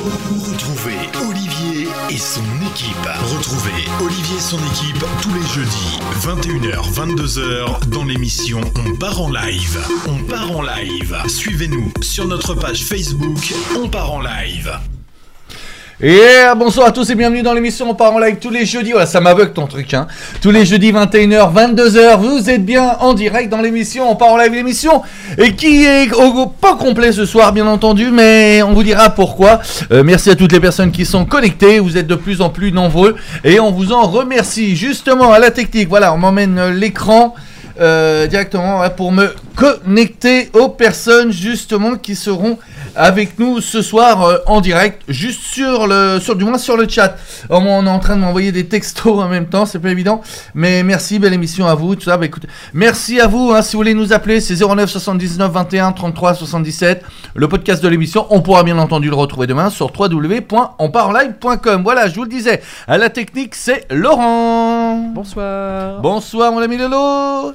Retrouvez Olivier et son équipe. Retrouvez Olivier et son équipe tous les jeudis, 21h, 22h, dans l'émission On part en live. On part en live. Suivez-nous sur notre page Facebook On part en live. Et bonsoir à tous et bienvenue dans l'émission On part en live tous les jeudis. Voilà, ça m'aveugle ton truc, hein. Tous les jeudis 21h, 22h, vous êtes bien en direct dans l'émission On part en live, l'émission et qui est pas complet ce soir bien entendu, mais on vous dira pourquoi. Merci à toutes les personnes qui sont connectées, vous êtes de plus en plus nombreux et on vous en remercie. Justement à la technique, voilà, on m'emmène l'écran directement pour me connecter aux personnes justement qui seront avec nous ce soir en direct, juste sur le chat. On est en train de m'envoyer des textos en même temps, c'est pas évident, mais merci, belle émission à vous, tout ça. Bah, écoutez, merci à vous, hein, si vous voulez nous appeler, c'est 09 79 21 33 77, le podcast de l'émission. On pourra bien entendu le retrouver demain sur www.onpartlive.com. Voilà, je vous le disais, à la technique, c'est Laurent. Bonsoir. Bonsoir mon ami Lolo.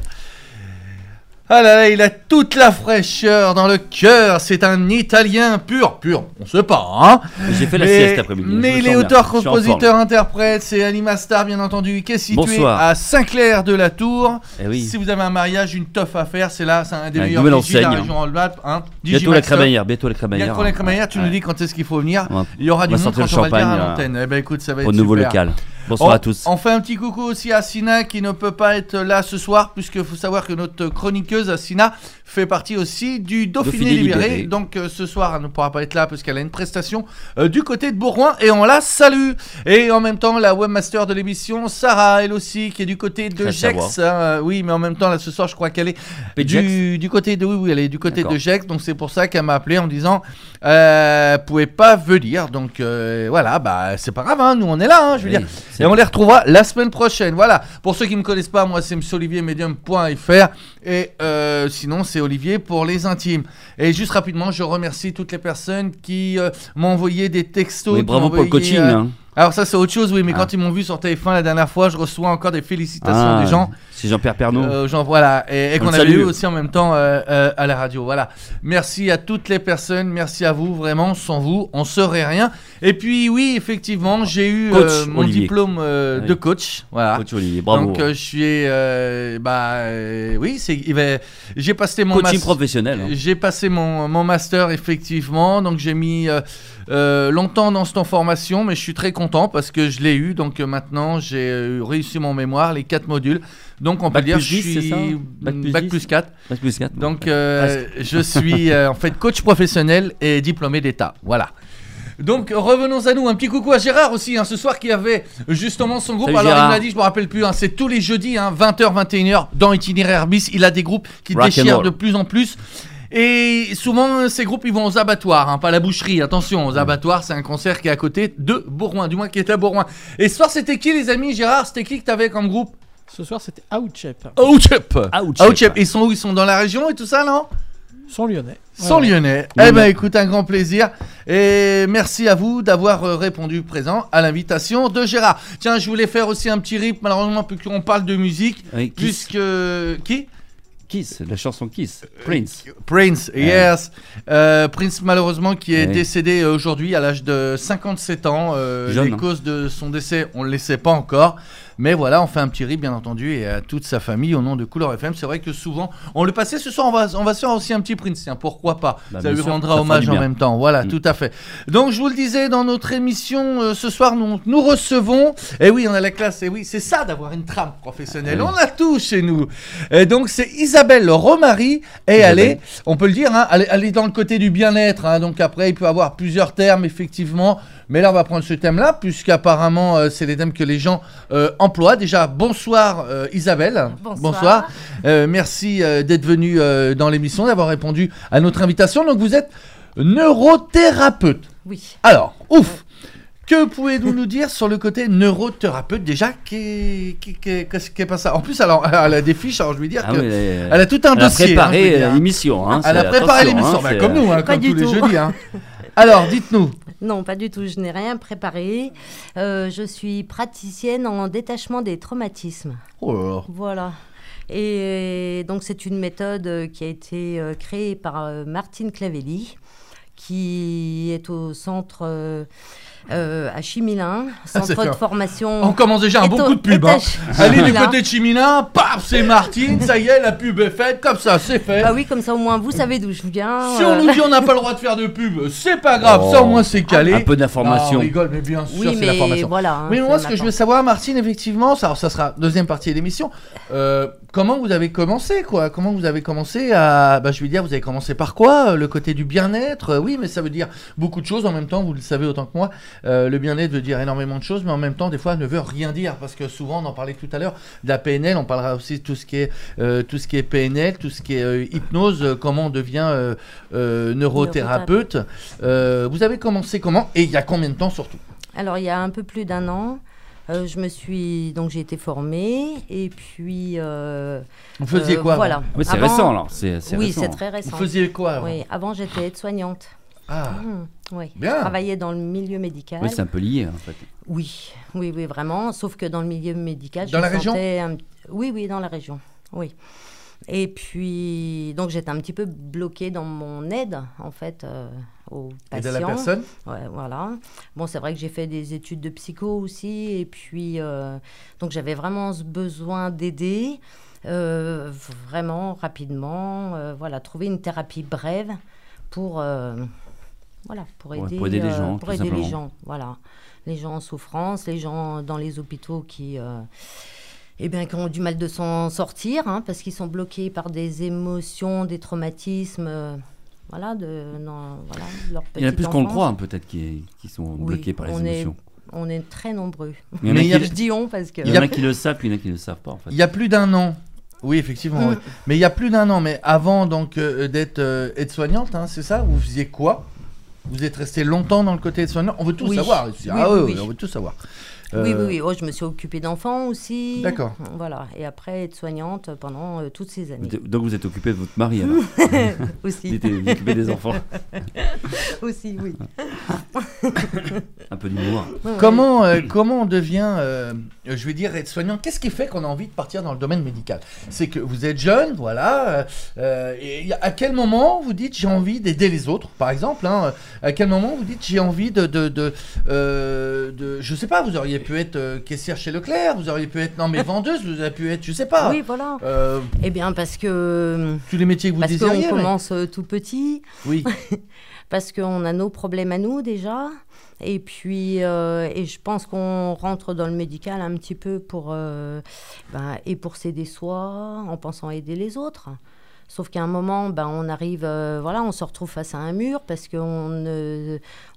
Ah là là, il a toute la fraîcheur dans le cœur, c'est un Italien pur, on sait pas, hein. J'ai fait la sieste après-midi. Mais il est auteur, compositeur, interprète, c'est Anima Star bien entendu, qui est situé à Saint-Clair-de-la-Tour. Oui. Si vous avez un mariage, une teuf à faire, c'est là, c'est un des meilleurs DJ de la région Rhône-Alpes, hein. Bientôt la crémaillère, Bientôt la crémaillère, tu nous dis quand est-ce qu'il faut venir. Ouais. Il y aura du monde quand on va le dire à l'antenne. Eh ben écoute, ça va être super. Au nouveau local. Bonsoir à tous. On fait un petit coucou aussi à Sina qui ne peut pas être là ce soir, puisqu'il faut savoir que notre chroniqueuse Sina fait partie aussi du Dauphiné Libéré. Donc ce soir elle ne pourra pas être là parce qu'elle a une prestation du côté de Bourgoin et on la salue. Et en même temps la webmaster de l'émission Sarah, elle aussi, qui est du côté de Gex. Oui, mais en même temps là ce soir je crois qu'elle est du côté de elle est du côté de Gex. Donc c'est pour ça qu'elle m'a appelé en disant pouvait pas venir. Donc voilà, bah c'est pas grave, hein, nous on est là, hein, je veux dire. Et on les retrouvera la semaine prochaine. Voilà. Pour ceux qui me connaissent pas, moi c'est MonsieurOlivierMedium.fr et sinon c'est Olivier pour les intimes. Et juste rapidement, je remercie toutes les personnes qui m'ont envoyé des textos. Oui, bravo pour le coaching. Hein. Alors ça c'est autre chose, oui, mais quand ils m'ont vu sur TF1 la dernière fois, je reçois encore des félicitations des gens. C'est Jean-Pierre Pernaut. Voilà, et qu'on avait eu aussi en même temps à la radio. Voilà. Merci à toutes les personnes, merci à vous, vraiment, sans vous, on serait rien. Et puis oui, effectivement, j'ai eu mon diplôme de coach. Voilà. Coach Olivier, bravo. Donc je suis, oui, j'ai passé mon coaching professionnel. Hein. J'ai passé mon master effectivement, donc j'ai mis longtemps dans cette formation, mais je suis très content parce que je l'ai eu. Donc maintenant, j'ai réussi mon mémoire, les 4 modules. Donc on peut dire que je suis Bac plus 4. Bac plus 4. Donc je suis en fait coach professionnel et diplômé d'État. Voilà. Donc revenons à nous, un petit coucou à Gérard aussi, hein, ce soir qui avait justement son groupe. Salut, alors Gérard. il m'a dit, je me rappelle plus, hein, c'est tous les jeudis, hein, 20h, 21h dans Itinéraire Bis. Il a des groupes qui déchirent de plus en plus. Et souvent ces groupes ils vont aux abattoirs, hein, pas à la boucherie, attention, aux abattoirs, c'est un concert qui est à côté de Bourgoin, du moins qui est à Bourgoin. Et ce soir c'était qui les amis, Gérard? C'était qui que t'avais comme groupe? Ce soir c'était Outchep. Outchep. Ils sont où? Ils sont dans la région et tout ça, non? Sont lyonnais. Lyonnais. Eh ben écoute, un grand plaisir. Et merci à vous d'avoir répondu présent à l'invitation de Gérard. Tiens, je voulais faire aussi un petit rip, malheureusement, plus qu'on parle de musique. Oui, puisque... Qui? Kiss, la chanson Kiss. Prince, yes. Prince, malheureusement, qui est décédé aujourd'hui à l'âge de 57 ans. Les causes de son décès, on ne les sait pas encore. Mais voilà, on fait un petit rip, bien entendu, et à toute sa famille au nom de Couleur FM. C'est vrai que souvent, on le passait ce soir, on va se faire aussi un petit Prince, tiens, pourquoi pas. Ça lui rendra hommage en même temps. Voilà, tout à fait. Donc, je vous le disais, dans notre émission, ce soir, nous recevons, et oui, on a la classe, et oui, c'est ça d'avoir une trame professionnelle. On a tout chez nous. Et donc, c'est Isabelle Romary, et elle est, on peut le dire, hein, elle est dans le côté du bien-être. Hein, donc, après, il peut y avoir plusieurs termes, effectivement. Mais là, on va prendre ce thème-là, puisqu'apparemment, c'est les thèmes que les gens emploient. Déjà, bonsoir Isabelle. Bonsoir. Merci d'être venue dans l'émission, d'avoir répondu à notre invitation. Donc, vous êtes neurothérapeute. Oui. Alors, ouf. Que pouvez-vous nous dire sur le côté neurothérapeute déjà qu'est-ce qui est pas ça? En plus, alors, elle a des fiches, alors je vais dire qu'elle a tout un dossier. Elle a préparé l'émission. Hein, elle a préparé l'émission, comme nous, hein, comme tous les jeudis. Hein. Alors, dites-nous. Non, pas du tout, je n'ai rien préparé. Je suis praticienne en détachement des traumatismes. Oh là là. Voilà. Et donc, c'est une méthode qui a été créée par Martine Clavelli, qui est au centre à Chimilin, centre de formation. On commence déjà un bon coup de pub. Allez du côté de Chimilin, paf, c'est Martine, ça y est, la pub est faite, comme ça, c'est fait. Ah oui, comme ça au moins vous savez d'où je viens. Si on nous dit on n'a pas le droit de faire de pub, c'est pas grave, ça au moins c'est calé. Un peu d'information. Non, on rigole, mais bien sûr, c'est l'information. Voilà, mais moi, ce que je veux savoir, Martine, effectivement, ça sera deuxième partie de l'émission. Comment vous avez commencé, quoi? Comment vous avez commencé à... je vais dire, vous avez commencé par quoi? Le côté du bien-être? Oui, mais ça veut dire beaucoup de choses en même temps, vous le savez autant que moi. Le bien-être veut dire énormément de choses, mais en même temps, des fois, ne veut rien dire, parce que souvent, on en parlait tout à l'heure, de la PNL, on parlera aussi de tout ce qui est PNL, tout ce qui est hypnose, comment on devient neurothérapeute. Vous avez commencé comment? Et il y a combien de temps surtout? Alors, il y a un peu plus d'1 an. J'ai été formée et puis. Vous faisiez quoi? Voilà. Oui, c'est récent alors. Oui, c'est très récent. Vous faisiez quoi avant? Oui, avant j'étais aide-soignante. Ah. Oui. Bien. Je travaillais dans le milieu médical. Oui, c'est un peu lié en fait. Oui, vraiment. Sauf que dans le milieu médical, dans la région. Oui, dans la région. Oui. Et puis, donc j'étais un petit peu bloquée dans mon aide, en fait, aux patients. Et de la personne. Ouais, voilà. Bon, c'est vrai que j'ai fait des études de psycho aussi. Et puis, donc j'avais vraiment ce besoin d'aider, vraiment rapidement, trouver une thérapie brève pour aider les gens. Pour aider les gens, voilà. Les gens en souffrance, les gens dans les hôpitaux qui ont du mal de s'en sortir, parce qu'ils sont bloqués par des émotions, des traumatismes, leur petite Il y en a plus enfance. qu'on le croit, peut-être, qui sont bloqués par les émotions. On est très nombreux. Je dis on parce que... Il y en a qui le savent, puis il y en a qui ne le savent pas, en fait. Il y a plus d'1 an. Oui, effectivement. Oui. Mais il y a plus d'1 an, mais avant donc d'être aide-soignante, c'est ça? Vous faisiez quoi? Vous êtes resté longtemps dans le côté aide-soignante? On veut tout savoir ici. Oui, on veut tout savoir. Oui. Oh, je me suis occupée d'enfants aussi. D'accord. Voilà. Et après, aide-soignante pendant toutes ces années. Donc vous êtes occupée de votre mari alors? Aussi. Vous êtes occupée des enfants. Aussi, oui. Un peu d'humour. Comment on devient, je vais dire, aide-soignant? Qu'est-ce qui fait qu'on a envie de partir dans le domaine médical? C'est que vous êtes jeune, voilà. Et à quel moment vous dites j'ai envie d'aider les autres, par exemple, à quel moment vous dites j'ai envie de je sais pas, vous auriez pu être caissière chez Leclerc, vous auriez pu être vendeuse, vous auriez pu être, je sais pas. Oui, voilà. Eh bien, parce que tous les métiers que vous désiriez. Parce qu'on commence tout petit. Oui. Parce qu'on a nos problèmes à nous déjà. Et puis, et je pense qu'on rentre dans le médical un petit peu pour s'aider soi, en pensant aider les autres. Sauf qu'à un moment, on arrive, on se retrouve face à un mur parce on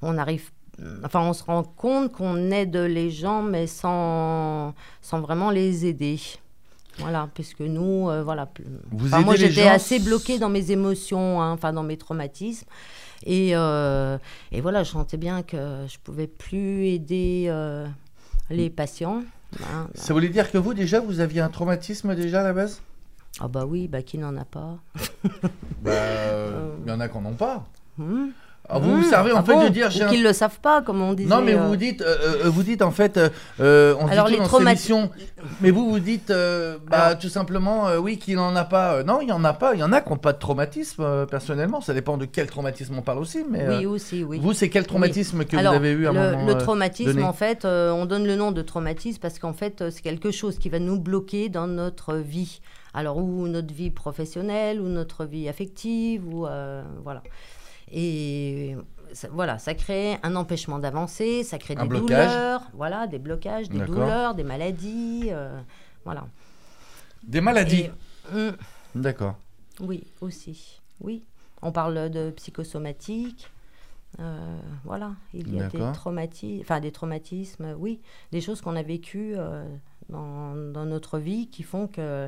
se rend compte qu'on aide les gens, mais sans vraiment les aider. Voilà, puisque nous, moi j'étais assez bloquée dans mes émotions, dans mes traumatismes. Et voilà, je sentais bien que je pouvais plus aider les patients. Ça voulait dire que vous, déjà, vous aviez un traumatisme déjà à la base? Ah bah oui, qui n'en a pas? Il y en a qui n'en ont pas. Vous servez en fait de dire... Ou qu'ils ne le savent pas, comme on disait. Non, mais vous dites en fait... on alors dit tout dans cette émission, mais vous dites tout simplement, oui, qu'il n'en a pas. Non, il n'y en a pas. Il y en a qui n'ont pas de traumatisme, personnellement. Ça dépend de quel traumatisme on parle aussi. Mais, oui, aussi, oui. Vous, c'est quel traumatisme que vous avez eu à un moment Le traumatisme, donné? en fait, on donne le nom de traumatisme parce qu'en fait, c'est quelque chose qui va nous bloquer dans notre vie. Alors, ou notre vie professionnelle, ou notre vie affective, ou... voilà. Et ça crée un empêchement d'avancer, ça crée des douleurs, des blocages, des douleurs, des maladies, voilà. Des maladies. D'accord. Oui, aussi. Oui, on parle de psychosomatique. Il y a des traumatismes, oui, des choses qu'on a vécues dans notre vie qui font que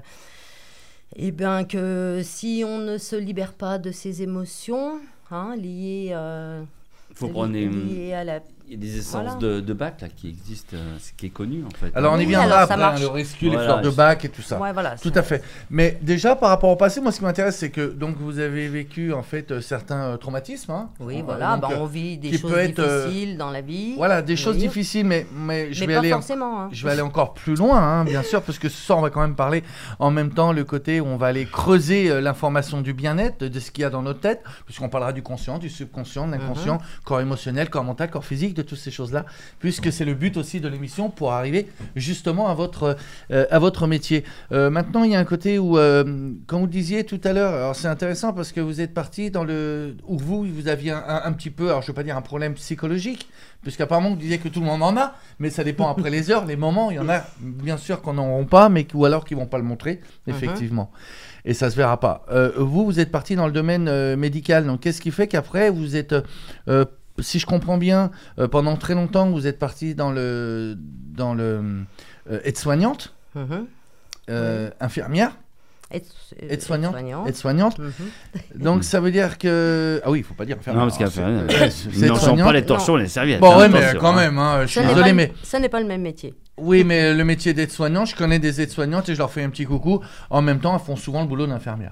que si on ne se libère pas de ces émotions liées faut prendre des... liées à la... Il y a des essences de Bach là, qui existent, qui est connu en fait. Alors on y Oui, viendra alors, ça après, marche. le rescue, les Voilà, fleurs de Bach et tout ça. Ouais, voilà, Tout à fait. Mais déjà par rapport au passé, moi ce qui m'intéresse c'est que donc vous avez vécu en fait certains traumatismes. Hein. Oui, voilà, Donc, on vit des qui choses peut être, difficiles dans la vie. Voilà, des choses Oui. difficiles, mais je Mais vais pas aller forcément. Hein. je vais aller encore plus loin, hein, bien sûr, parce que ce soir on va quand même parler en même temps le côté où on va aller creuser l'information du bien-être, de ce qu'il y a dans notre tête, puisqu'on parlera du conscient, du subconscient, de l'inconscient, corps émotionnel, corps mental, corps physique, de toutes ces choses-là, puisque c'est le but aussi de l'émission pour arriver justement à votre métier. Maintenant, il y a un côté où, quand vous disiez tout à l'heure, alors c'est intéressant parce que vous êtes parti dans où vous aviez un petit peu, alors je ne veux pas dire un problème psychologique, puisqu'apparemment vous disiez que tout le monde en a, mais ça dépend après les heures, les moments, il y en a bien sûr qu'on n'en auront pas, ou alors qu'ils ne vont pas le montrer, effectivement. Et ça se verra pas. Vous êtes parti dans le domaine médical, donc qu'est-ce qui fait qu'après vous êtes... si je comprends bien, pendant très longtemps, vous êtes parti dans le aide-soignante, infirmière, aide-soignante. Donc ça veut dire que il faut pas dire infirmière. Non, parce qu'infirmière, c'est ils n'en sont pas les torchons, les serviettes. Bon, ouais, mais attention, quand hein. même, je suis désolé, mais Ça n'est pas le même métier. oui, mais le métier d'aide-soignant, je connais des aides-soignantes et je leur fais un petit coucou. En même temps, elles font souvent le boulot d'infirmière.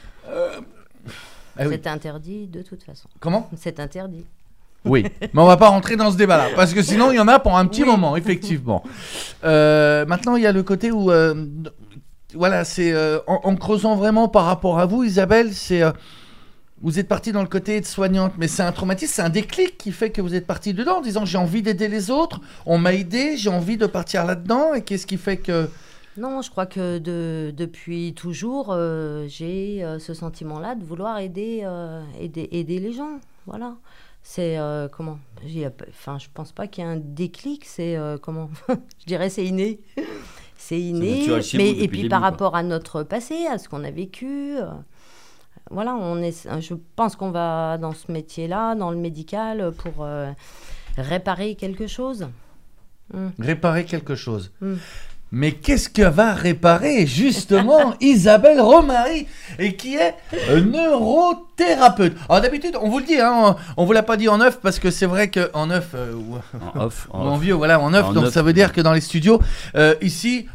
Oui. C'est interdit de toute façon. Comment ? C'est interdit. Oui, mais on va pas rentrer dans ce débat-là, parce que sinon il y en a pour un petit moment, effectivement. Maintenant, il y a le côté où, voilà, c'est en creusant vraiment par rapport à vous, Isabelle, c'est vous êtes partie dans le côté de soignante, mais c'est un traumatisme, c'est un déclic qui fait que vous êtes partie dedans, en disant j'ai envie d'aider les autres, on m'a aidé, j'ai envie de partir là-dedans, et qu'est-ce qui fait que... Non, je crois que depuis toujours, j'ai ce sentiment-là de vouloir aider les gens. Voilà. C'est comment je pense pas qu'il y ait un déclic. C'est comment je dirais c'est inné. C'est inné. naturel chez Mais vous et depuis puis le par début, rapport à notre passé, à ce qu'on a vécu. Voilà, je pense qu'on va dans ce métier-là, dans le médical, pour réparer quelque chose. Réparer quelque chose. Mais qu'est-ce que va réparer justement Isabelle Romary, et qui est neurothérapeute. Alors d'habitude, on vous le dit, hein, on vous l'a pas dit en off parce que c'est vrai que en off, en vieux, voilà, en off. Donc ça veut dire que dans les studios, ici,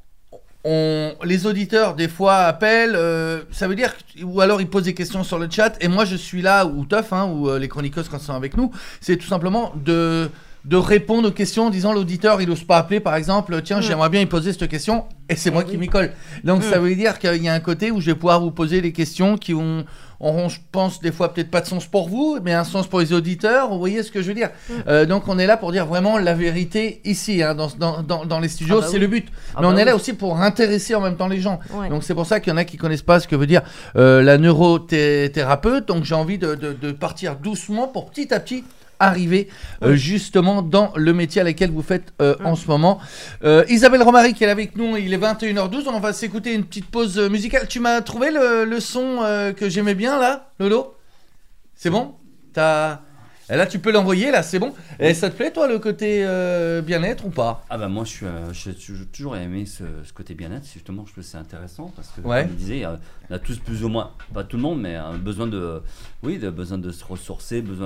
les auditeurs des fois appellent, ça veut dire, ou alors ils posent des questions sur le chat, et moi je suis là, ou Teuf, ou les chroniqueuses quand ils sont avec nous, c'est tout simplement de répondre aux questions en disant l'auditeur il n'ose pas appeler par exemple, tiens j'aimerais bien y poser cette question, et c'est moi qui m'y colle. Donc ça veut dire qu'il y a un côté où je vais pouvoir vous poser des questions qui auront, je pense, des fois peut-être pas de sens pour vous, mais un sens pour les auditeurs, vous voyez ce que je veux dire. Donc on est là pour dire vraiment la vérité ici, dans les studios, c'est le but. Mais on est là aussi pour intéresser en même temps les gens. Donc c'est pour ça qu'il y en a qui connaissent pas ce que veut dire la neurothérapeute, donc j'ai envie de partir doucement pour petit à petit arriver justement dans le métier à lequel vous faites en ce moment. Isabelle Romary qui est là avec nous, il est 21h12, on va s'écouter une petite pause musicale. Tu m'as trouvé le son que j'aimais bien là, Lolo ? C'est bon ? Et là tu peux l'envoyer là, c'est bon ? Et ça te plaît toi le côté bien-être ou pas ? Ah bah moi j'ai toujours aimé ce côté bien-être, justement je trouve que c'est intéressant parce que comme je disais, on a tous plus ou moins, pas tout le monde, mais besoin de se ressourcer, besoin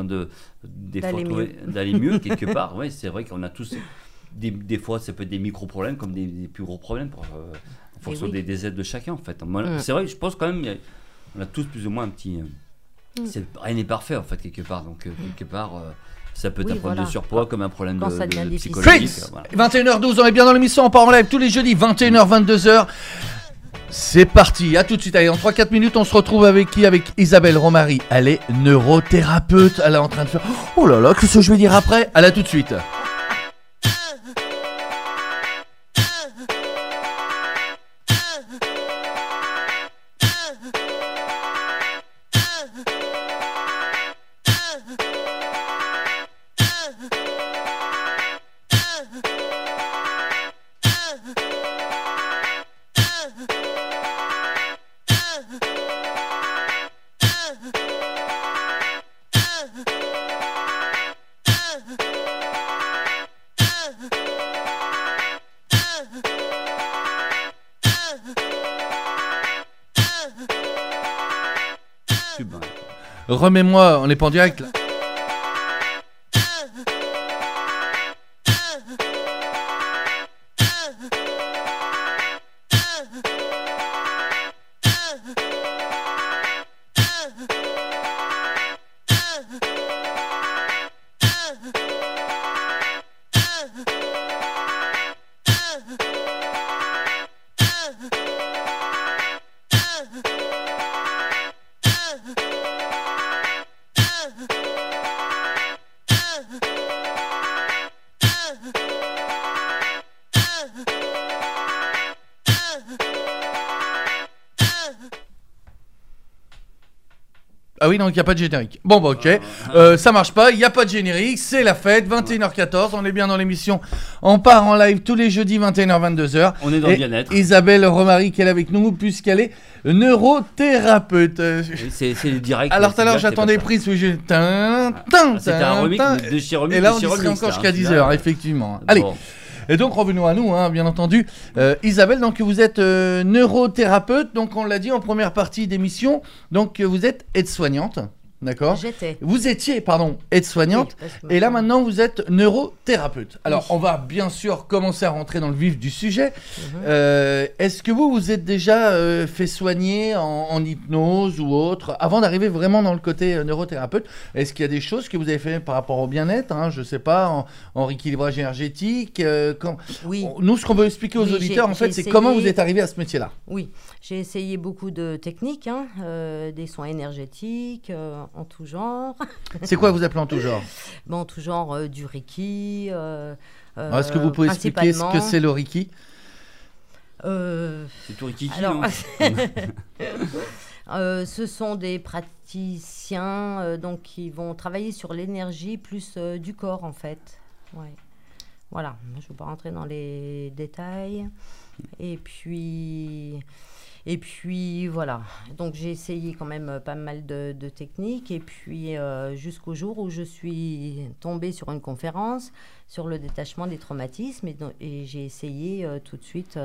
d'aller mieux quelque part. Ouais, c'est vrai qu'on a tous des fois ça peut être des micro-problèmes comme des plus gros problèmes en fonction des aides de chacun en fait. Moi, c'est vrai que je pense quand même on a tous plus ou moins un petit... rien n'est parfait en fait quelque part, donc quelque part ça peut être un problème de surpoids comme un problème de psychologique. 21h12, on est bien dans l'émission, on part en live tous les jeudis 21h 22h. C'est parti, à tout de suite. Allez, en 3-4 minutes on se retrouve avec qui ? Avec Isabelle Romary. Elle est neurothérapeute, elle est en train de faire oh là là, qu'est-ce que je vais dire après ? À tout de suite. Remets-moi, on n'est pas en direct là. Ah oui, donc il n'y a pas de générique. Bon, bah ok. Ça marche pas, il n'y a pas de générique, c'est la fête, 21h14. On est bien dans l'émission. On part en live tous les jeudis, 21h-22h. On est dans le bien-être. Isabelle Romary qui est là avec nous, puisqu'elle est neurothérapeute. C'est direct. Alors tout à l'heure, j'attendais prise. C'était un remix de chez Remix. Et là, on serait encore jusqu'à 10h, effectivement. Allez. Et donc revenons à nous, bien entendu. Isabelle, donc vous êtes neurothérapeute, donc on l'a dit en première partie d'émission, donc vous êtes aide-soignante, d'accord ? Vous étiez, aide-soignante, oui, et là maintenant vous êtes neurothérapeute. Alors on va bien sûr commencer à rentrer dans le vif du sujet. Est-ce que vous êtes déjà fait soigner en hypnose ou autre, avant d'arriver vraiment dans le côté neurothérapeute ? Est-ce qu'il y a des choses que vous avez fait par rapport au bien-être, je ne sais pas, en rééquilibrage énergétique Oui. Nous, ce qu'on veut expliquer aux auditeurs, en fait, c'est comment vous êtes arrivé à ce métier-là. Oui, j'ai essayé beaucoup de techniques, des soins énergétiques, en tout genre. C'est quoi vous appelez en tout genre ? En tout genre, du Reiki. Est-ce que vous pouvez expliquer ce que c'est le Reiki ? C'est tout Reiki, alors, ce sont des praticiens donc, qui vont travailler sur l'énergie plus du corps, en fait. Ouais. Voilà, je ne vais pas rentrer dans les détails. Et puis voilà, donc j'ai essayé quand même pas mal de techniques, et puis jusqu'au jour où je suis tombée sur une conférence sur le détachement des traumatismes, et j'ai essayé tout de suite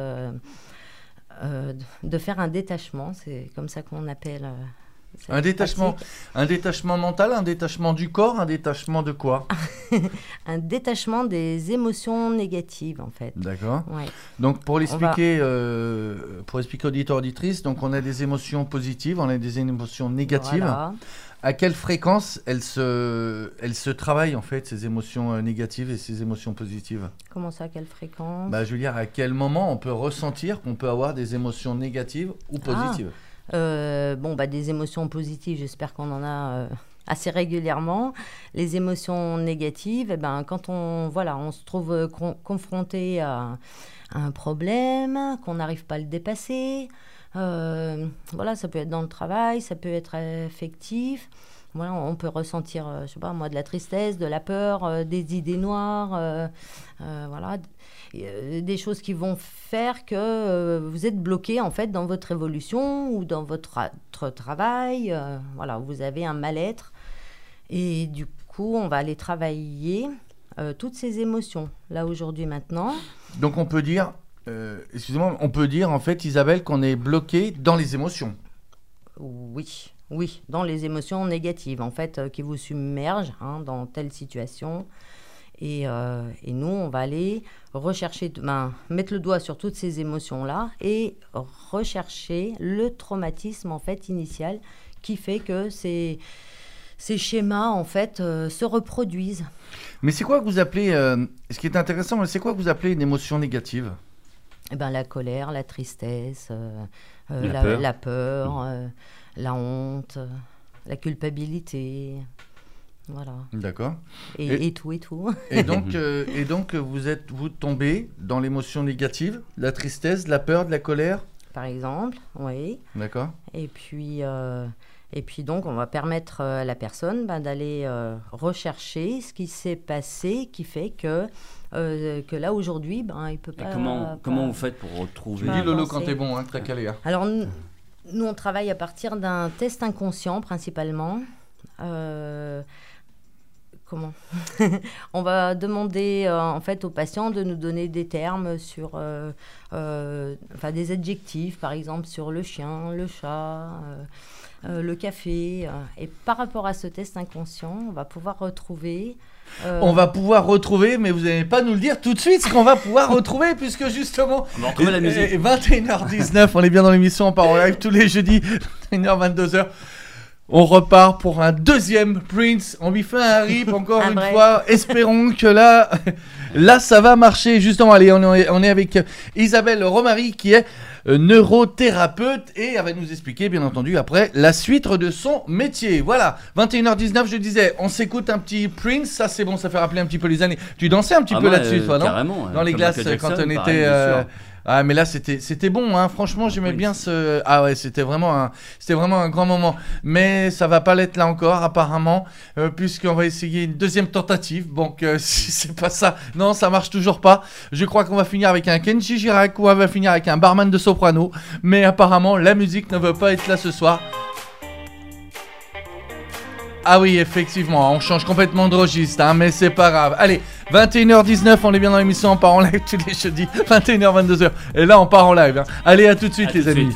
de faire un détachement, c'est comme ça qu'on appelle un détachement mental, un détachement du corps, un détachement de quoi ? Un détachement des émotions négatives, en fait. D'accord. Ouais. Donc pour expliquer auditeurs, auditrices, donc on a des émotions positives, on a des émotions négatives. Voilà. À quelle fréquence elles se travaillent, en fait, ces émotions négatives et ces émotions positives ? Comment ça, à quelle fréquence ? Je veux dire, à quel moment on peut ressentir qu'on peut avoir des émotions négatives ou positives ? Des émotions positives, j'espère qu'on en a assez régulièrement. Les émotions négatives, quand on se trouve confronté à un problème, qu'on n'arrive pas à le dépasser, ça peut être dans le travail, ça peut être affectif. Voilà, on peut ressentir, de la tristesse, de la peur, des idées noires, des choses qui vont faire que vous êtes bloqué, en fait, dans votre évolution ou dans votre travail. Vous avez un mal-être. Et du coup, on va aller travailler toutes ces émotions, là, aujourd'hui, maintenant. Donc, on peut dire, en fait, Isabelle, qu'on est bloqué dans les émotions. Oui, dans les émotions négatives, en fait, qui vous submergent dans telle situation. Et nous, on va aller rechercher, mettre le doigt sur toutes ces émotions-là et rechercher le traumatisme, en fait, initial, qui fait que ces schémas, en fait, se reproduisent. Mais c'est quoi que vous appelez, ce qui est intéressant, c'est quoi que vous appelez une émotion négative ? La colère, la tristesse, la peur, la honte, la culpabilité... Voilà. D'accord. Et tout. Et donc vous tombez dans l'émotion négative, la tristesse, la peur, de la colère ? Par exemple, oui. D'accord. Et puis donc, on va permettre à la personne d'aller rechercher ce qui s'est passé, qui fait que là, aujourd'hui, il ne peut pas... Comment vous faites pour retrouver... Dis Lolo quand t'es bon, très calé. Alors, nous, on travaille à partir d'un test inconscient, principalement. Comment on va demander en fait aux patients de nous donner des termes sur des adjectifs, par exemple sur le chien, le chat, le café, et par rapport à ce test inconscient, on va pouvoir retrouver on va pouvoir retrouver, mais vous n'allez pas nous le dire tout de suite ce qu'on va pouvoir retrouver, puisque justement, 21h19, on est bien dans l'émission, on part en live tous les jeudis, 21h, 22h. On repart pour un deuxième Prince. On lui fait un rip encore une fois. Espérons que là, ça va marcher. Justement, allez, on est avec Isabelle Romary qui est neurothérapeute et elle va nous expliquer, bien entendu, après la suite de son métier. Voilà, 21h19, je disais, on s'écoute un petit Prince. Ça, c'est bon, ça fait rappeler un petit peu les années. Tu dansais un petit peu là-dessus, toi, non ? Carrément. Dans les glaces, Jackson, quand on était Ah mais là c'était bon hein. Franchement j'aimais bien ce c'était vraiment un grand moment, mais ça va pas l'être là encore apparemment, puisqu'on va essayer une deuxième tentative. Donc si c'est pas ça, non ça marche toujours pas. Je crois qu'on va finir avec un Kenji Girac ou on va finir avec un barman de soprano, mais apparemment la musique ne veut pas être là ce soir. Ah oui, effectivement, on change complètement de registre, hein, mais c'est pas grave. Allez, 21h19, on est bien dans l'émission, on part en live tous les jeudis, 21h, 22h. Et là, on part en live. Hein. Allez, à tout de suite, les amis.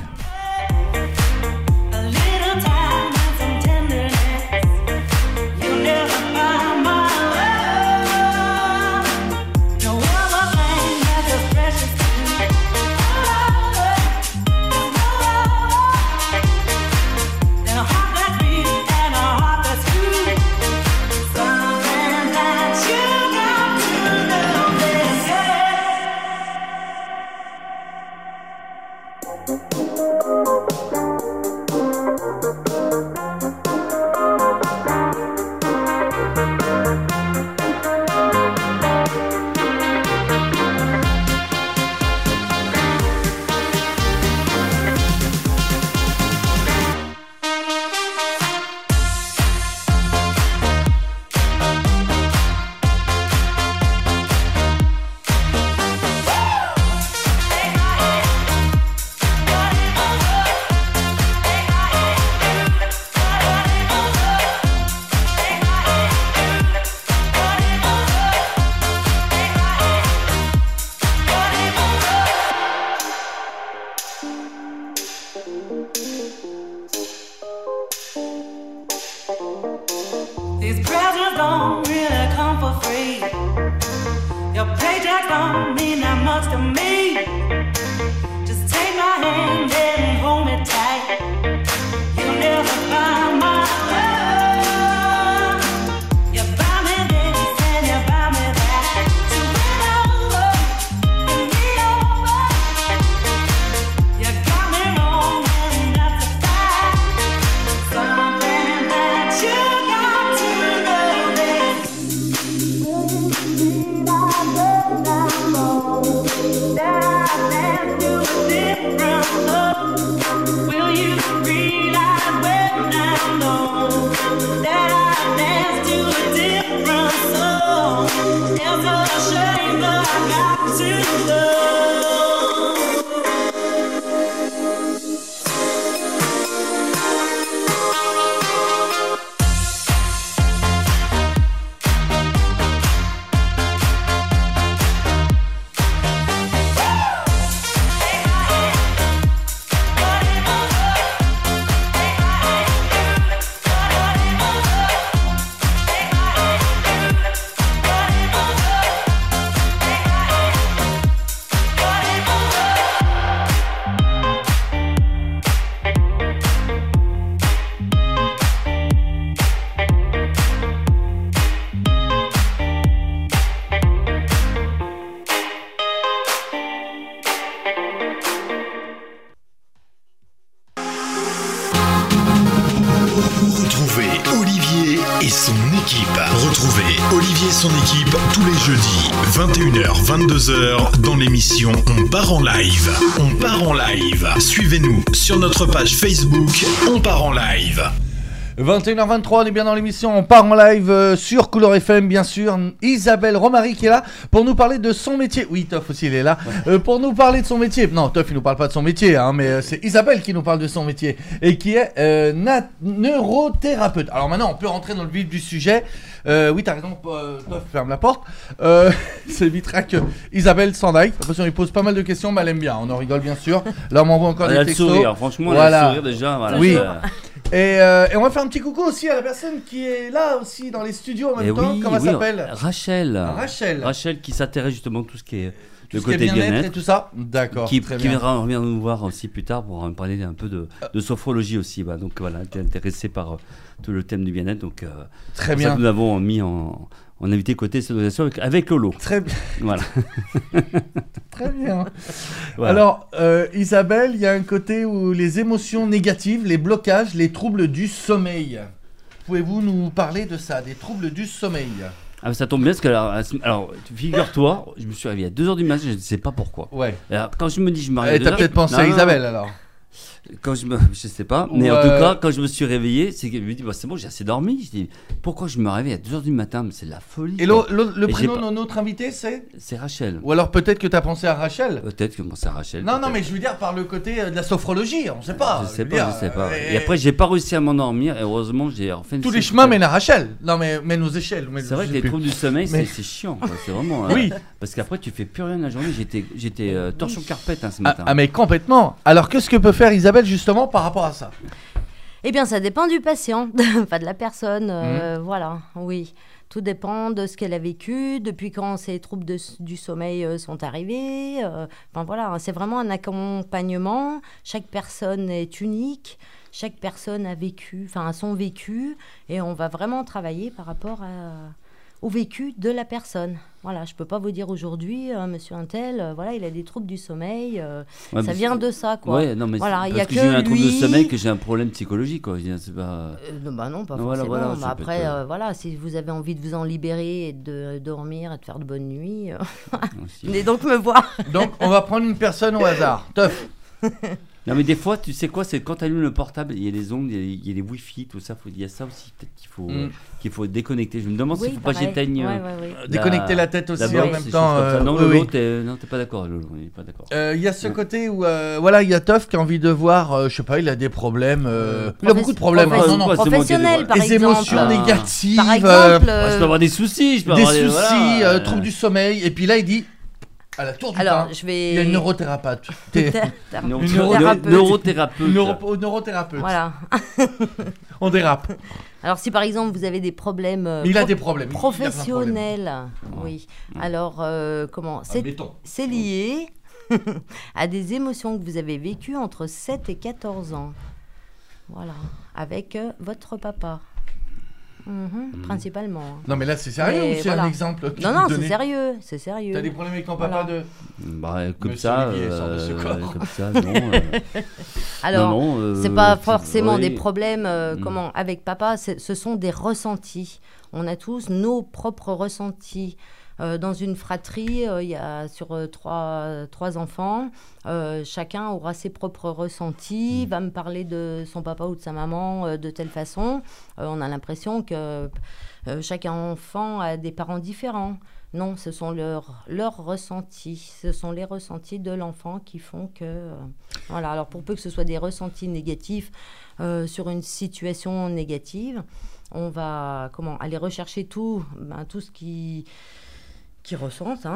Retrouvez Olivier et son équipe. Retrouvez Olivier et son équipe tous les jeudis, 21h, 22h, dans l'émission On part en live. On part en live. Suivez-nous sur notre page Facebook On part en live. 21h23, on est bien dans l'émission, on part en live sur Couleur FM bien sûr. Isabelle Romary qui est là pour nous parler de son métier. Oui, Toff aussi il est là pour nous parler de son métier. Non, Toff il nous parle pas de son métier, hein, mais c'est Isabelle qui nous parle de son métier et qui est neurothérapeute. Alors maintenant on peut rentrer dans le vif du sujet. Oui, t'as raison, Toff ferme la porte. Ça évitera que Isabelle s'en aille. Parce qu'on lui pose pas mal de questions, mais elle aime bien. On en rigole bien sûr. Là on m'envoie encore des textos. Elle a le sourire, franchement, voilà. Elle a le sourire déjà. Voilà, oui. Et on va faire un petit coucou aussi à la personne qui est là aussi dans les studios en même temps. Oui, comment elle s'appelle ? Rachel qui s'intéresse justement à tout ce qui est le côté bien-être et tout ça. D'accord. Qui viendra nous voir aussi plus tard pour parler un peu de sophrologie aussi. Bah, donc voilà, tu es intéressé par tout le thème du bien-être. Donc très bien. Ça que nous avons mis en invité côté sonorisation avec Lolo. Très bien. Voilà. Très bien. Voilà. Alors, Isabelle, il y a un côté où les émotions négatives, les blocages, les troubles du sommeil. Pouvez-vous nous parler de ça, des troubles du sommeil ? Ah, ça tombe bien parce que alors figure-toi, je me suis réveillé à 2h du matin, je ne sais pas pourquoi. Ouais. Alors, quand je me dis je me réveille. T'as peut-être pensé à Isabelle alors. Je sais pas, mais en tout cas, quand je me suis réveillé, c'est que je me dis, c'est bon, j'ai assez dormi. Je dis, pourquoi je me réveille à 2h du matin? Mais c'est de la folie. Et le prénom de notre invité, c'est Rachel. Ou alors peut-être que tu as pensé à Rachel. Peut-être que c'est Rachel. Non, mais je veux dire par le côté de la sophrologie, on sait pas. Je sais pas. Et après, j'ai pas réussi à m'endormir. Et heureusement, j'ai refait. Tous les chemins mènent à Rachel. Non, mais mènent aux échelles. C'est vrai que les troubles du sommeil, c'est chiant. C'est vraiment. Oui. Parce qu'après, tu fais plus rien la journée. J'étais torchon carpette ce matin. Ah, mais complètement. Alors, qu'est-ce que peut faire Isabelle justement par rapport à ça? Eh bien, ça dépend du patient, pas de la personne. Voilà, oui. Tout dépend de ce qu'elle a vécu, depuis quand ces troubles du sommeil sont arrivés. Enfin voilà, c'est vraiment un accompagnement. Chaque personne est unique. Chaque personne a son vécu. Et on va vraiment travailler par rapport au vécu de la personne. Voilà, je ne peux pas vous dire aujourd'hui, monsieur Untel, voilà, il a des troubles du sommeil, ça vient de ça, quoi. Ouais, non, mais voilà, parce que j'ai eu un trouble de sommeil, que j'ai un problème psychologique, quoi. C'est pas... non, pas voilà, forcément. Voilà, après, voilà, si vous avez envie de vous en libérer et de dormir et de faire de bonnes nuits, venez donc me voir. Donc, on va prendre une personne au hasard. Teuf. Non, mais des fois, tu sais quoi, c'est quand tu allumes le portable, il y a les ondes, il y a les Wi-Fi, tout ça. Il y a ça aussi, peut-être qu'il faut déconnecter. Je me demande s'il ne faut pas que j'éteigne. Déconnecter la tête aussi en même temps. Non, Lolo, t'es pas d'accord. Lolo, il n'est pas d'accord. Il y a ce côté où, voilà, il y a Teuf qui a envie de voir, je sais pas, il a des problèmes. Il a beaucoup de problèmes. Professionnels, par exemple. Des émotions négatives. Par exemple. Je peux avoir des soucis. Troubles du sommeil. Et puis là, il dit. À la tour du pain, il y a une neurothérapeute. Neurothérapeute. Voilà. On dérape. Alors si par exemple vous avez des problèmes il a des problèmes professionnels, oui. Alors comment c'est lié à des émotions que vous avez vécues entre 7 et 14 ans. Voilà, avec votre papa. Principalement. Non mais là c'est sérieux ou c'est un exemple? Non, c'est sérieux. T'as des problèmes avec ton papa comme ça, non. Alors, c'est pas forcément des problèmes avec papa, ce sont des ressentis. On a tous nos propres ressentis. Dans une fratrie, il y a sur trois enfants, chacun aura ses propres ressentis, va me parler de son papa ou de sa maman de telle façon. On a l'impression que chaque enfant a des parents différents. Non, ce sont leurs ressentis. Ce sont les ressentis de l'enfant qui font que... voilà. Alors, pour peu que ce soit des ressentis négatifs sur une situation négative, on va aller rechercher tout ce qui ressentent,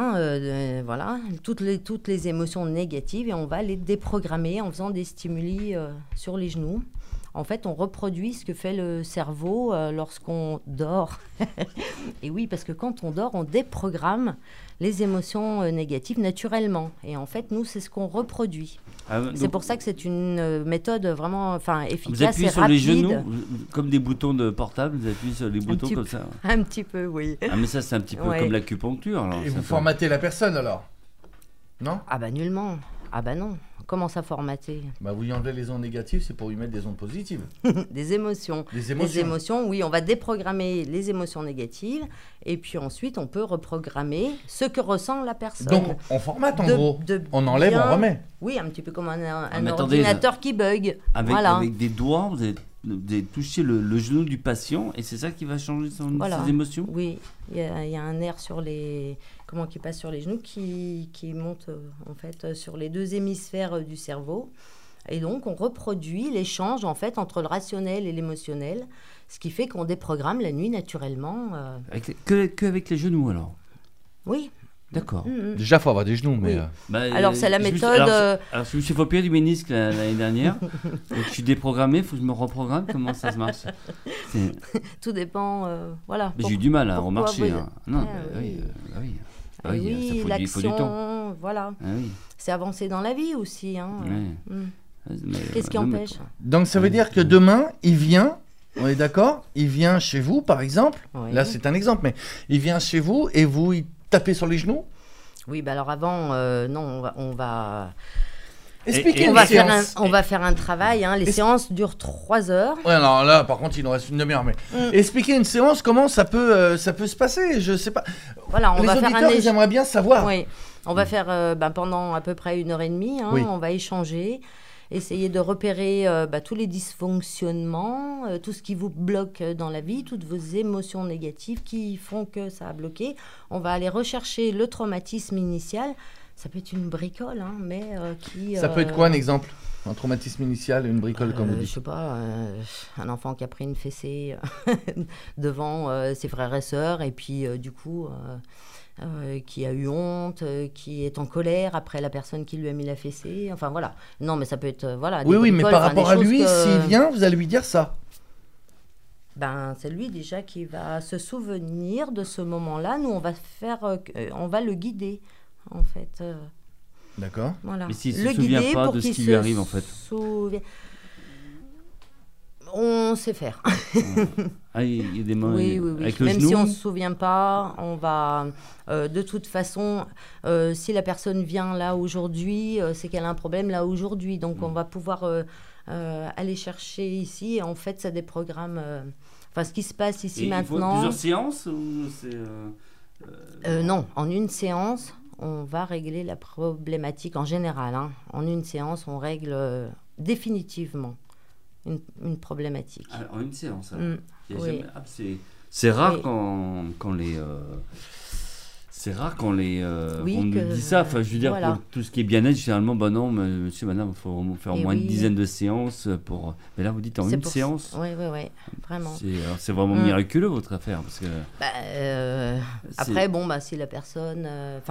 voilà, toutes les émotions négatives et on va les déprogrammer en faisant des stimuli sur les genoux. En fait, on reproduit ce que fait le cerveau lorsqu'on dort. Et oui, parce que quand on dort, on déprogramme les émotions négatives naturellement. Et en fait, nous, c'est ce qu'on reproduit. C'est pour ça que c'est une méthode vraiment efficace et rapide. Vous appuyez sur les genoux, comme des boutons de portable, vous appuyez sur les boutons comme ça. Un petit peu, oui. Ah, mais ça, c'est un petit peu comme l'acupuncture. Alors, et vous formatez la personne, alors? Non? Ah bah nullement. Ah bah non. Comment ça formater? Vous y enlevez les ondes négatives, c'est pour lui mettre des ondes positives. Des émotions. Des émotions, oui. On va déprogrammer les émotions négatives et puis ensuite, on peut reprogrammer ce que ressent la personne. Donc, on formate en gros. On enlève, on remet. Oui, un petit peu comme un ordinateur qui bug. Avec des doigts, vous avez touché le genou du patient et c'est ça qui va changer ses émotions? Oui, il y a un nerf sur qui passe sur les genoux qui monte en fait sur les deux hémisphères du cerveau. Et donc, on reproduit l'échange en fait entre le rationnel et l'émotionnel, ce qui fait qu'on déprogramme la nuit naturellement. Qu'avec les genoux alors? Oui. D'accord. Déjà, il faut avoir des genoux. Mais alors, c'est la méthode... Alors, je me suis fait opérer du ménisque l'année dernière. Donc, je suis déprogrammé, il faut que je me reprogramme. Comment ça se marche? Tout dépend, voilà. Mais j'ai eu du mal à remarcher. Non, oui, il faut du temps. Voilà. C'est avancer dans la vie aussi. Qu'est-ce qui empêche? Donc, ça veut dire que demain, il vient... On est d'accord? Il vient chez vous, par exemple. Oui. Là, c'est un exemple, mais il vient chez vous et vous... Taper sur les genoux? Oui, alors avant, non, on va Expliquez on va faire un travail. Hein. Les séances durent 3 heures. Ouais, alors là, par contre, il nous reste une demi-heure. Mais expliquez une séance, comment ça peut se passer. Je sais pas. Voilà, les auditeurs, ils aimeraient bien savoir. Oui, on va faire pendant à peu près 1h30. Hein, on va échanger. Essayer de repérer tous les dysfonctionnements, tout ce qui vous bloque dans la vie, toutes vos émotions négatives qui font que ça a bloqué. On va aller rechercher le traumatisme initial. Ça peut être une bricole, hein, mais qui... Ça peut être quoi un exemple ? Un traumatisme initial, une bricole comme vous dites. Je sais pas, un enfant qui a pris une fessée devant ses frères et sœurs, et puis du coup... qui a eu honte, qui est en colère après la personne qui lui a mis la fessée. Enfin, voilà. Non, mais ça peut être... voilà. Oui, mais par rapport à lui, s'il vient, vous allez lui dire ça. C'est lui déjà qui va se souvenir de ce moment-là. Nous, on va le guider, en fait. D'accord. Voilà. Mais s'il ne se souvient pas de ce qui lui arrive, en fait. On sait faire. Il y a des mains avec le Même genou. si on ne se souvient pas, on va... de toute façon, si la personne vient là aujourd'hui, c'est qu'elle a un problème là aujourd'hui. Donc, on va pouvoir aller chercher ici. Et en fait, ça déprogramme... ce qui se passe ici maintenant... Il faut plusieurs séances ou c'est, Non, en une séance, on va régler la problématique en général. Hein. En une séance, on règle définitivement une problématique. En une séance. Oui. C'est rare quand les... C'est rare quand les on nous dit ça. Enfin, je veux dire, pour tout ce qui est bien-être, généralement, non, monsieur, madame, il faut faire au moins une dizaine de séances pour... Mais là, vous dites en une séance. Oui, vraiment. C'est vraiment miraculeux, votre affaire. Parce que... après, si la personne...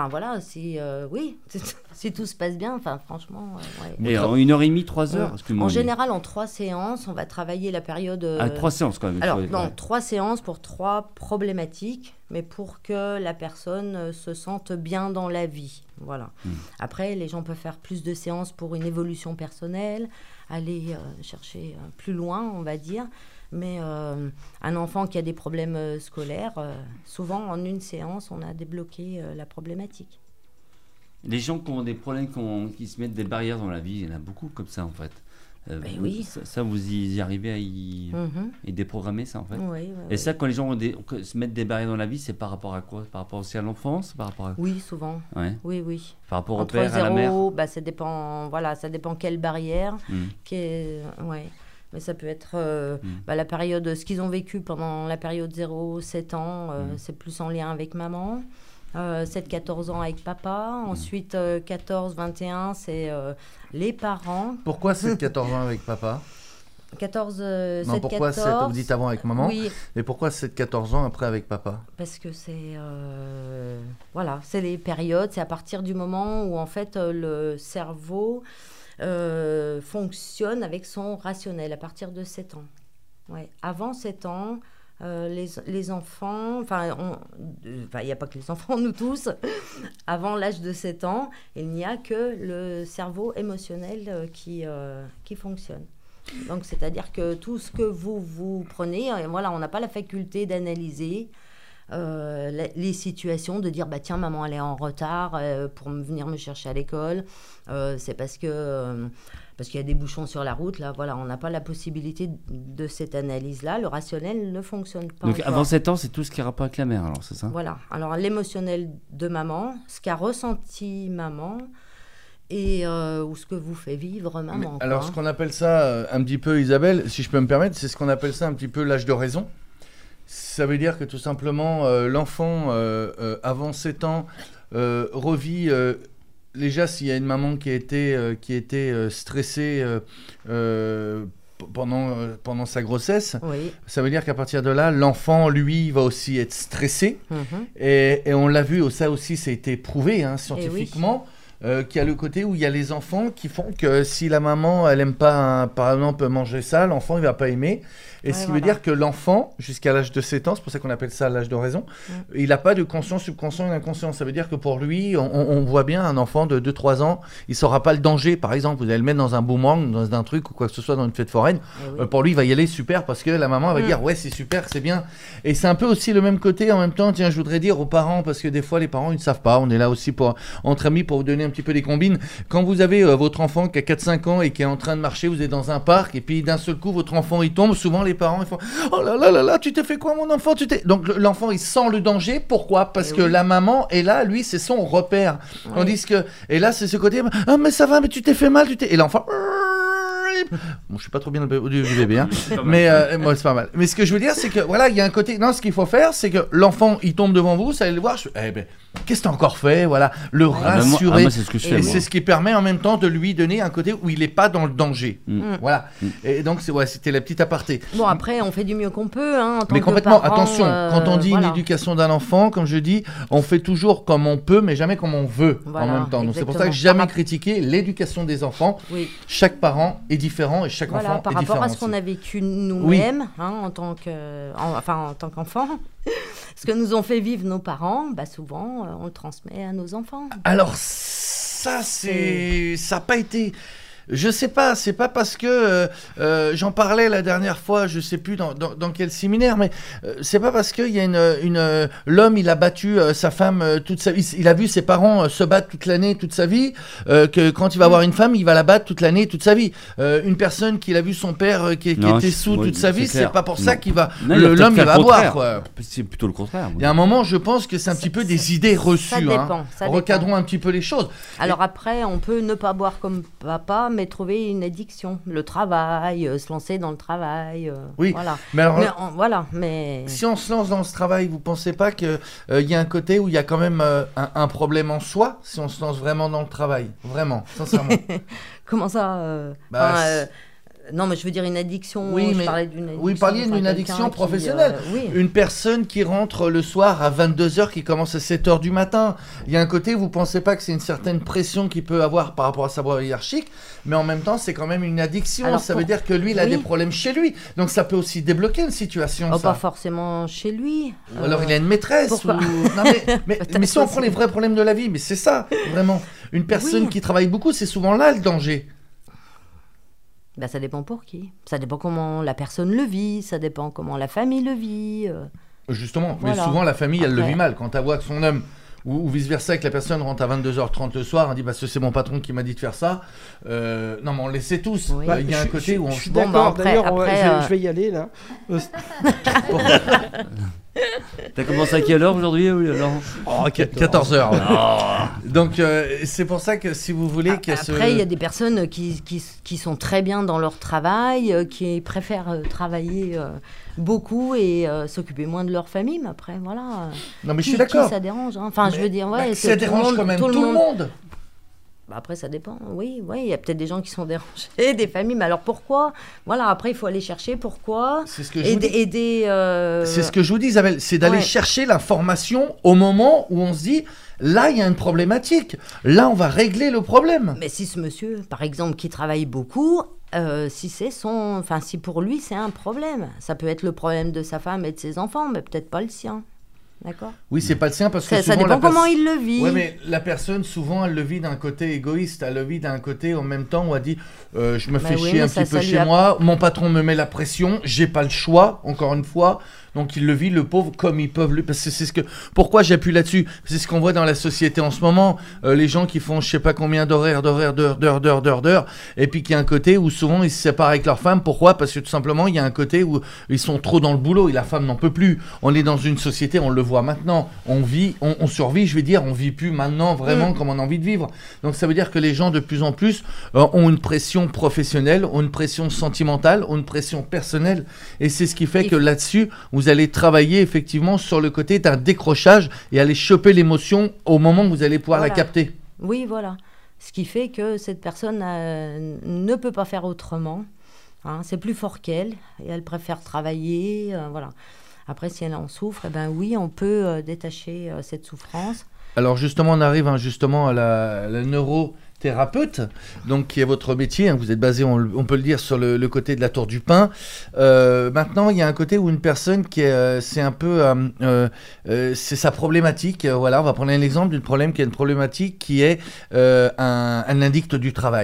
si tout se passe bien, franchement... Et en 1h30, 3 heures En général, en 3 séances, on va travailler la période... 3 séances, quand même. Alors, 3 séances pour 3 problématiques, mais pour que la personne se sente bien dans la vie. Voilà. Après, les gens peuvent faire plus de séances pour une évolution personnelle, aller chercher plus loin, on va dire. Mais un enfant qui a des problèmes scolaires, souvent en une séance, on a débloqué la problématique. Les gens qui ont des problèmes, qui se mettent des barrières dans la vie, il y en a beaucoup comme ça en fait. Oui. Ça, vous y arrivez à y déprogrammer ça en fait. Oui, et ça, quand les gens se mettent des barrières dans la vie, c'est par rapport à quoi ? Par rapport aussi à l'enfance, par rapport à... Oui, souvent. Ouais. Oui. Par rapport au père, à la mère. Ça dépend quelle barrière. Mais ça peut être la période, ce qu'ils ont vécu pendant la période 0-7 ans, c'est plus en lien avec maman. 7-14 ans avec papa. Ensuite, 14-21, c'est les parents. Pourquoi 7-14 ans avec papa ? 7-14... pourquoi 7, vous dites avant avec maman, oui. Mais pourquoi 7-14 ans après avec papa ? Parce que c'est... c'est les périodes, c'est à partir du moment où en fait le cerveau fonctionne avec son rationnel, à partir de 7 ans. Ouais. Avant 7 ans... les enfants, il n'y a pas que les enfants, nous tous, avant l'âge de 7 ans, il n'y a que le cerveau émotionnel qui fonctionne. Donc, c'est-à-dire que tout ce que vous prenez, on n'a pas la faculté d'analyser les situations, de dire tiens, maman elle est en retard pour venir me chercher à l'école, c'est parce qu'il y a des bouchons sur la route, là, on n'a pas la possibilité de cette analyse-là, le rationnel ne fonctionne pas. Donc avant 7 ans, c'est tout ce qui a rapport avec la mère, alors c'est ça ? Voilà, alors l'émotionnel de maman, ce qu'a ressenti maman, et ou ce que vous fait vivre maman. Alors ce qu'on appelle ça un petit peu, Isabelle, si je peux me permettre, c'est ce qu'on appelle ça un petit peu l'âge de raison. Ça veut dire que tout simplement, l'enfant, avant 7 ans, revit... déjà, s'il y a une maman qui a été stressée pendant sa grossesse, ça veut dire qu'à partir de là, l'enfant, lui, va aussi être stressé. Et on l'a vu, ça aussi, ça a été prouvé scientifiquement. Qu'il y a le côté où il y a les enfants qui font que si la maman, elle n'aime pas, par exemple, manger ça, l'enfant, il ne va pas aimer. Et ce qui veut dire que l'enfant, jusqu'à l'âge de 7 ans, c'est pour ça qu'on appelle ça l'âge de raison, il n'a pas de conscient, subconscient et inconscient. Ça veut dire que pour lui, on voit bien un enfant de 2-3 ans, il ne saura pas le danger. Par exemple, vous allez le mettre dans un boomerang, dans un truc ou quoi que ce soit, dans une fête foraine. Pour lui, il va y aller super parce que la maman va dire « ouais, c'est super, c'est bien ». Et c'est un peu aussi le même côté en même temps. Tiens, je voudrais dire aux parents, parce que des fois, les parents, ils ne savent pas. On est là aussi entre amis pour vous donner un petit peu des combines. Quand vous avez votre enfant qui a 4-5 ans et qui est en train de marcher, vous êtes dans un parc et puis d'un seul coup votre enfant il tombe, souvent les parents ils font « Oh là là là là, tu t'es fait quoi mon enfant, tu t'es... » Donc l'enfant il sent le danger, pourquoi ? Parce que la maman est là, lui c'est son repère. Tandis que, et là c'est ce côté « Ah mais ça va, mais tu t'es fait mal, tu t'es... » Et l'enfant... Bon, je suis pas trop bien du bébé, hein. Mais moi c'est pas mal. Mais ce que je veux dire, c'est que voilà, il y a un côté. Non, ce qu'il faut faire, c'est que l'enfant, il tombe devant vous, ça allez le voir. Qu'est-ce que t'as encore fait ? Voilà, le rassurer. Moi, c'est ce que je fais. Et c'est ce qui permet en même temps de lui donner un côté où il est pas dans le danger. Voilà. Et donc c'était la petite aparté. Bon, après, on fait du mieux qu'on peut, hein, en tant mais que complètement. parents, Attention, quand on dit une éducation d'un enfant, comme je dis, on fait toujours comme on peut, mais jamais comme on veut en même temps. Donc c'est pour ça que j'ai jamais critiqué l'éducation des enfants. Oui. Chaque parent est différent et chaque enfant est différent. Par rapport à ce qu'on a vécu nous-mêmes, en tant qu'enfants, ce que nous ont fait vivre nos parents, souvent on le transmet à nos enfants. Alors ça n'a pas été... Je sais pas, c'est pas parce que j'en parlais la dernière fois, je sais plus dans quel séminaire, mais c'est pas parce qu'il y a l'homme il a battu sa femme toute sa vie, il a vu ses parents se battre toute l'année, toute sa vie, que quand il va avoir une femme, il va la battre toute l'année, toute sa vie. Une personne qui a vu son père qui était sous toute sa vie, c'est pas pour ça qu'il va l'homme il va boire quoi. C'est plutôt le contraire. Il y a un moment, je pense que c'est un petit peu des idées reçues. Ça dépend. Recadrons un petit peu les choses. Alors après, on peut ne pas boire comme papa, mais trouver une addiction, le travail, se lancer dans le travail. Oui, voilà. Mais si on se lance dans ce travail, vous pensez pas qu'il y a un côté où il y a quand même un problème en soi, si on se lance vraiment dans le travail, vraiment, sincèrement. Comment ça non, mais je veux dire une addiction. Oui, parlais d'une addiction. Oui, parliez d'une addiction professionnelle. Une personne qui rentre le soir à 22h, qui commence à 7h du matin. Il y a un côté, vous pensez pas que c'est une certaine pression qu'il peut avoir par rapport à sa voie hiérarchique, mais en même temps, c'est quand même une addiction. Alors, ça veut dire que lui, il a des problèmes chez lui. Donc ça peut aussi débloquer une situation. Pas forcément chez lui. Ou alors il a une maîtresse. Non, mais si on prend les vrais problèmes de la vie, mais c'est ça, vraiment. Une personne qui travaille beaucoup, c'est souvent là le danger. Ça dépend pour qui. Ça dépend comment la personne le vit, ça dépend comment la famille le vit. Justement, mais souvent la famille, elle le vit mal. Quand elle voit que son homme, ou vice-versa, que la personne rentre à 22h30 le soir, elle dit c'est mon patron qui m'a dit de faire ça. Non, mais on le sait tous. Il y a un côté où on... Je suis d'accord, d'ailleurs, je vais y aller, là. T'as commencé à quelle heure aujourd'hui, Laurent ? 14h. Donc, c'est pour ça que si vous voulez... Après, il y a des personnes qui sont très bien dans leur travail, qui préfèrent travailler beaucoup et s'occuper moins de leur famille, mais après, voilà. Non, mais je suis d'accord. Qui ça dérange, hein. Enfin, je veux dire, ça dérange quand même tout le monde. Après, ça dépend. Oui, il y a peut-être des gens qui sont dérangés, des familles. Mais alors, pourquoi ? Voilà, après, il faut aller chercher pourquoi. C'est ce que je vous dis. C'est ce que je vous dis, Isabelle. C'est d'aller chercher l'information au moment où on se dit, là, il y a une problématique. Là, on va régler le problème. Mais si ce monsieur, par exemple, qui travaille beaucoup... si pour lui, c'est un problème. Ça peut être le problème de sa femme et de ses enfants, mais peut-être pas le sien. D'accord ? Oui, c'est pas le sien parce que ça dépend comment il le vit. Oui, mais la personne, souvent, elle le vit d'un côté égoïste. Elle le vit d'un côté, en même temps, où elle dit je me fais chier un petit peu chez moi. Mon patron me met la pression. J'ai pas le choix, encore une fois. Donc, il le vit, le pauvre, comme ils peuvent. Parce que c'est ce que... Pourquoi j'appuie là-dessus ? C'est ce qu'on voit dans la société en ce moment. Les gens qui font je sais pas combien d'heures. Et puis, qu'il y a un côté où souvent, ils se séparent avec leur femme. Pourquoi ? Parce que tout simplement, il y a un côté où ils sont trop dans le boulot et la femme n'en peut plus. On est dans une société, on le voit maintenant. On vit, on survit, je veux dire. On vit plus maintenant vraiment comme on a envie de vivre. Donc, ça veut dire que les gens, de plus en plus, ont une pression professionnelle, ont une pression sentimentale, ont une pression personnelle. Et c'est ce qui fait que là-dessus, vous allez travailler effectivement sur le côté d'un décrochage et aller choper l'émotion au moment où vous allez pouvoir la capter. Oui, voilà. Ce qui fait que cette personne ne peut pas faire autrement. Hein, c'est plus fort qu'elle et elle préfère travailler. Voilà. Après, si elle en souffre, oui, on peut détacher cette souffrance. Alors justement, on arrive à la neurothérapeute, donc qui est votre métier. Vous êtes basé, on peut le dire, sur le côté de la Tour du Pin. Maintenant, il y a un côté où une personne c'est un peu, c'est sa problématique. Voilà, on va prendre un exemple qui est une problématique qui est un addict du travail.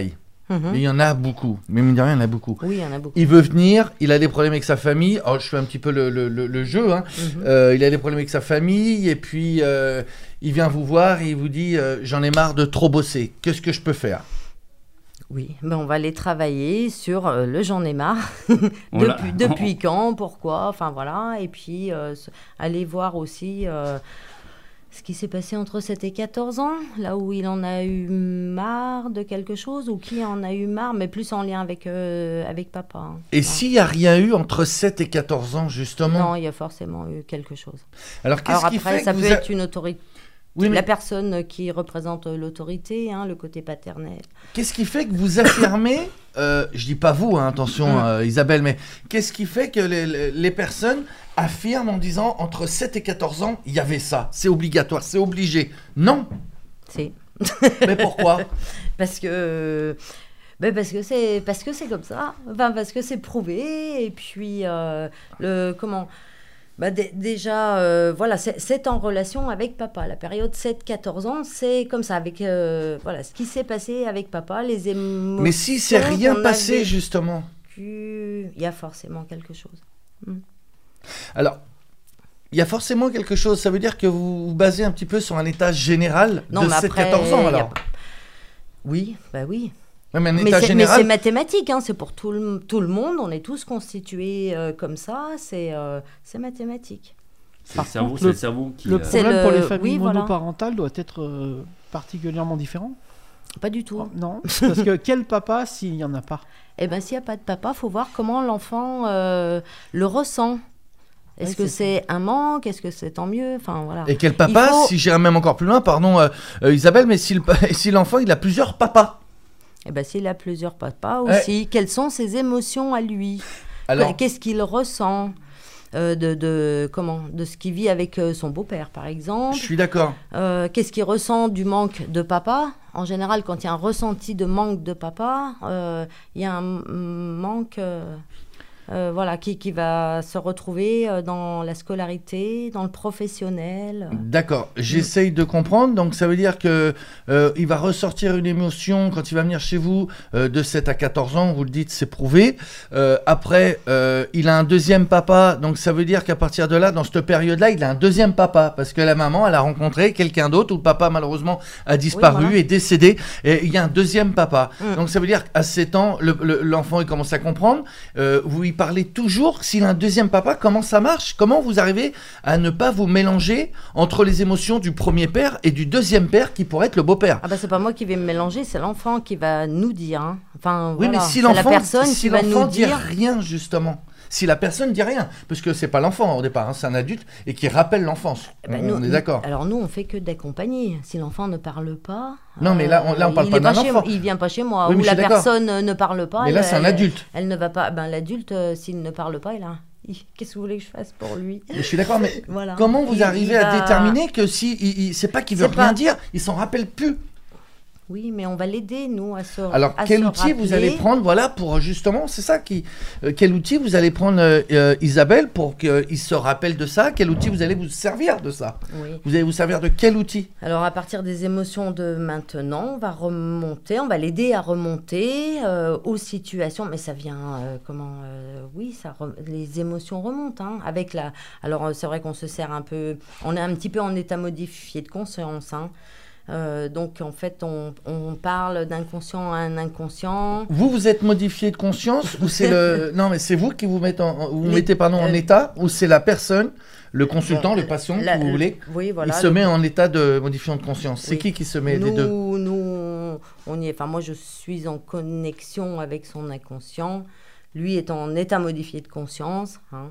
Mais il y en a beaucoup. Mais mine de rien, il y en a beaucoup. Oui, il y en a beaucoup. Il veut venir, il a des problèmes avec sa famille. Oh, je fais un petit peu le jeu. Hein. Il a des problèmes avec sa famille et puis il vient vous voir et il vous dit j'en ai marre de trop bosser. Qu'est-ce que je peux faire ? Oui, ben on va aller travailler sur le j'en ai marre. Voilà. depuis quand, pourquoi, enfin voilà. Et puis aller voir aussi ce qui s'est passé entre 7 et 14 ans, là où il en a eu marre de quelque chose, ou qui en a eu marre, mais plus en lien avec papa. Hein. Et s'il n'y a rien eu entre 7 et 14 ans, justement ? Non, il y a forcément eu quelque chose. Alors, qu'est-ce qui après, fait ça que peut être une autorité. Oui, mais la personne qui représente l'autorité, hein, le côté paternel. Qu'est-ce qui fait que vous affirmez, je dis pas vous, hein, attention Isabelle, mais qu'est-ce qui fait que les personnes affirment en disant entre 7 et 14 ans, il y avait ça, c'est obligatoire, c'est obligé. Non. Si. Mais pourquoi ? Parce que c'est comme ça, enfin, parce que c'est prouvé, et puis déjà, voilà, c'est en relation avec papa. La période 7-14 ans, c'est comme ça, avec ce qui s'est passé avec papa, les émotions. Mais si c'est rien passé, justement. Il y a forcément quelque chose. Alors, il y a forcément quelque chose. Ça veut dire que vous vous basez un petit peu sur un état général de 7-14 ans, alors. Oui, bah oui. Ouais, mais mais c'est mathématique, hein, c'est pour tout le monde, on est tous constitués comme ça, c'est mathématique. C'est le cerveau qui... Le problème pour les familles monoparentales doit être particulièrement différent ? Pas du tout. Non, parce que quel papa s'il n'y en a pas ? Eh bien, s'il n'y a pas de papa, il faut voir comment l'enfant le ressent. Est-ce que c'est un manque ? Est-ce que c'est tant mieux ? Enfin, voilà. Et quel papa, si j'irais même encore plus loin, pardon Isabelle, mais si l'enfant il a plusieurs papas ? Eh bien, s'il a plusieurs papas aussi, quelles sont ses émotions à lui ? Alors, qu'est-ce qu'il ressent de ce qu'il vit avec son beau-père, par exemple ? Je suis d'accord. Qu'est-ce qu'il ressent du manque de papa ? En général, quand il y a un ressenti de manque de papa, il y a un manque... qui va se retrouver dans la scolarité, dans le professionnel. D'accord, j'essaye de comprendre. Donc ça veut dire que il va ressortir une émotion quand il va venir chez vous de 7 à 14 ans, vous le dites, c'est prouvé. Après, il a un deuxième papa, donc ça veut dire qu'à partir de là, dans cette période-là, il a un deuxième papa, parce que la maman, elle a rencontré quelqu'un d'autre, ou le papa, malheureusement, a disparu, est décédé, et il y a un deuxième papa. Donc ça veut dire qu'à 7 ans, l'enfant, il commence à comprendre. Vous parlez toujours, s'il a un deuxième papa, comment ça marche ? Comment vous arrivez à ne pas vous mélanger entre les émotions du premier père et du deuxième père qui pourrait être le beau-père ? Ah bah c'est pas moi qui vais me mélanger, c'est l'enfant qui va nous dire. Hein. Enfin, oui, voilà. Mais si c'est la personne qui va nous dit rien, justement. Si la personne dit rien, parce que c'est pas l'enfant au départ, hein, c'est un adulte et qui rappelle l'enfance. On est d'accord. Alors nous, on fait que d'accompagner. Si l'enfant ne parle pas. Non, mais là, on parle pas d'un enfant. Il vient pas chez moi. Oui, ou la personne ne parle pas. Mais là, c'est un adulte. Elle ne va pas. Ben l'adulte, s'il ne parle pas, qu'est-ce que vous voulez que je fasse pour lui ? Je suis d'accord, mais comment vous arrivez à déterminer que si c'est pas qu'il veut rien dire, il s'en rappelle plus ? Oui, mais on va l'aider, nous, à se rappeler. Alors, quel outil vous allez prendre, voilà, pour justement, c'est ça qui... quel outil vous allez prendre, Isabelle, pour qu'il se rappelle de ça ? Quel outil vous allez vous servir de ça ? Oui. Vous allez vous servir de quel outil ? Alors, à partir des émotions de maintenant, on va l'aider à remonter aux situations, mais ça vient, les émotions remontent, hein, avec la... Alors, c'est vrai qu'on se sert un peu... On est un petit peu en état modifié de conscience, hein. Donc en fait on parle d'inconscient à un inconscient. Vous êtes modifié de conscience ou c'est non mais c'est vous qui vous mettez en état, ou c'est la personne, le consultant, le patient, que vous voulez, oui, voilà, il se met en état de modification de conscience. C'est qui se met les deux ? Nous on y est. Enfin moi je suis en connexion avec son inconscient. Lui est en état modifié de conscience, hein,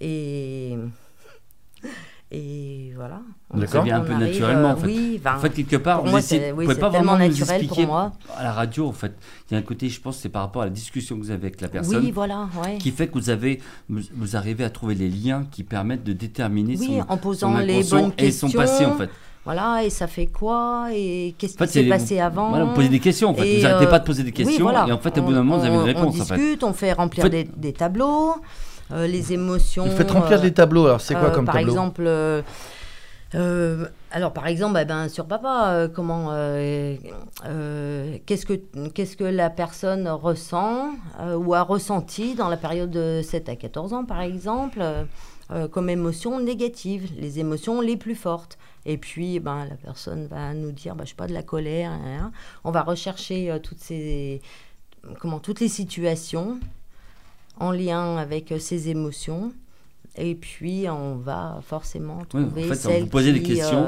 et voilà. Ça vient un peu naturellement, en fait. Oui, en fait, quelque part, vous ne pouvez pas vraiment nous expliquer à la radio, en fait. Il y a un côté, je pense, c'est par rapport à la discussion que vous avez avec la personne. Oui, voilà, ouais. Qui fait que vous arrivez à trouver les liens qui permettent de déterminer en posant les bonnes questions. Et son passé, en fait. Voilà, et ça fait quoi ? Et qu'est-ce qui s'est passé avant ? Voilà, vous posez des questions, en fait. Vous n'arrêtez pas de poser des questions, et en fait, au bout d'un moment, vous avez une réponse, on discute, on fait remplir des tableaux. Les émotions. Vous faites remplir des tableaux, alors c'est quoi comme par tableau ? exemple, Alors, par exemple, sur papa, qu'est-ce que la personne ressent ou a ressenti dans la période de 7 à 14 ans, par exemple, comme émotion négative, les émotions les plus fortes. Et puis, la personne va nous dire, je sais pas, de la colère. Hein. On va rechercher toutes les situations en lien avec ces émotions. Et puis, on va forcément trouver celle vous posez qui... des questions,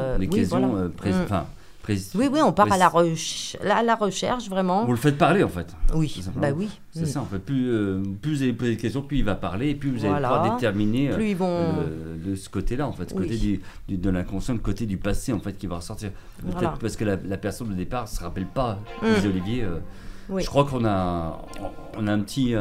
Oui, on part à la recherche, vraiment. Vous le faites parler, en fait. Oui, oui. C'est ça, en fait. Plus vous allez poser des questions, plus il va parler, et plus vous allez pouvoir déterminer de ce côté-là, en fait, ce côté de l'inconscient, le côté du passé, en fait, qui va ressortir. Peut-être parce que la personne, au départ, ne se rappelle pas, disait Olivier. Je crois qu'on a un petit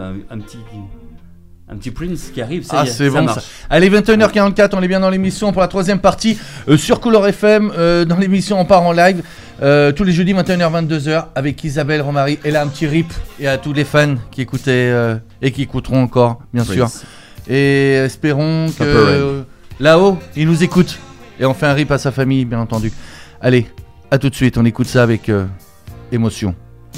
Prince qui arrive, ça y est, c'est ça bon marche. Ça. Allez, 21h44, on est bien dans l'émission pour la troisième partie sur Couleur FM. Dans l'émission, on part en live tous les jeudis 21h-22h avec Isabelle Romary. Et là, un petit rip et à tous les fans qui écoutaient et qui écouteront encore, bien sûr. Et espérons que là-haut, ils nous écoutent. Et on fait un rip à sa famille, bien entendu. Allez, à tout de suite, on écoute ça avec émotion.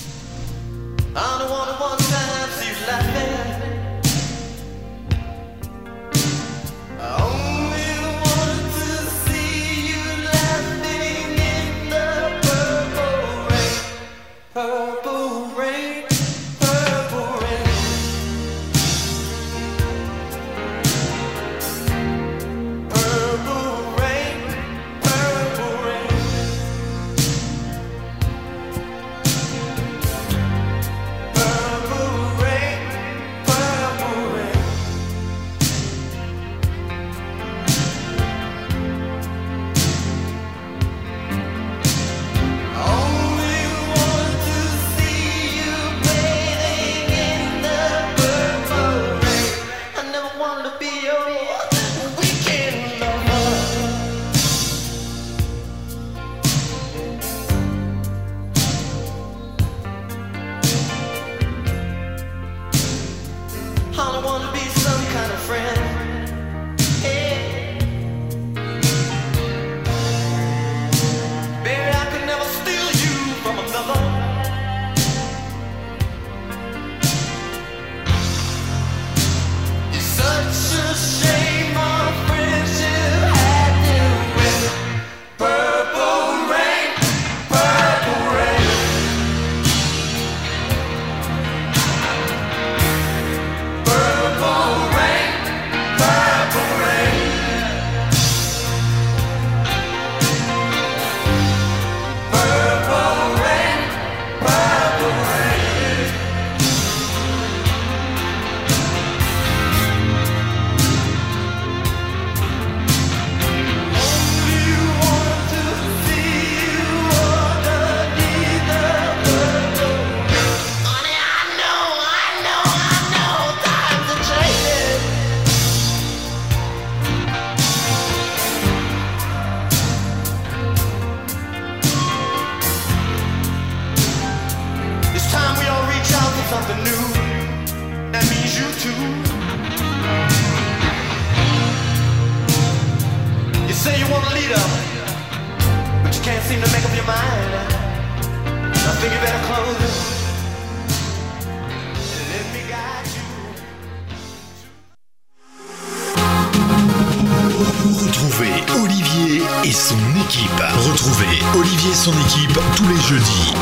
Retrouvez Olivier et son équipe. Retrouvez Olivier et son équipe tous les jeudis,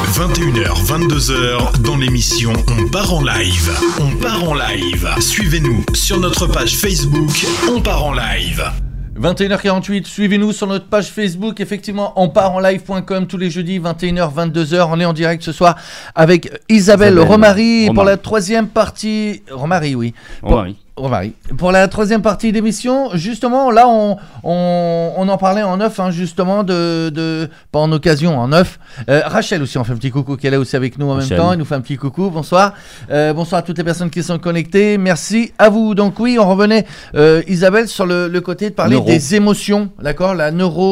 21h-22h, dans l'émission On part en live. On part en live. Suivez-nous sur notre page Facebook On part en live. 21h48, suivez-nous sur notre page Facebook, effectivement, on part en live.com tous les jeudis, 21h-22h. On est en direct ce soir avec Isabelle Romary pour la troisième partie. Romary, oui. Romary. Pour la troisième partie d'émission, justement, là, on en parlait en off, hein, justement, pas en occasion, en off. Rachel aussi, on fait un petit coucou, qui est là aussi avec nous en même temps. Elle nous fait un petit coucou. Bonsoir. Bonsoir à toutes les personnes qui sont connectées. Merci à vous. Donc oui, on revenait, Isabelle, sur le côté de parler des émotions, d'accord, le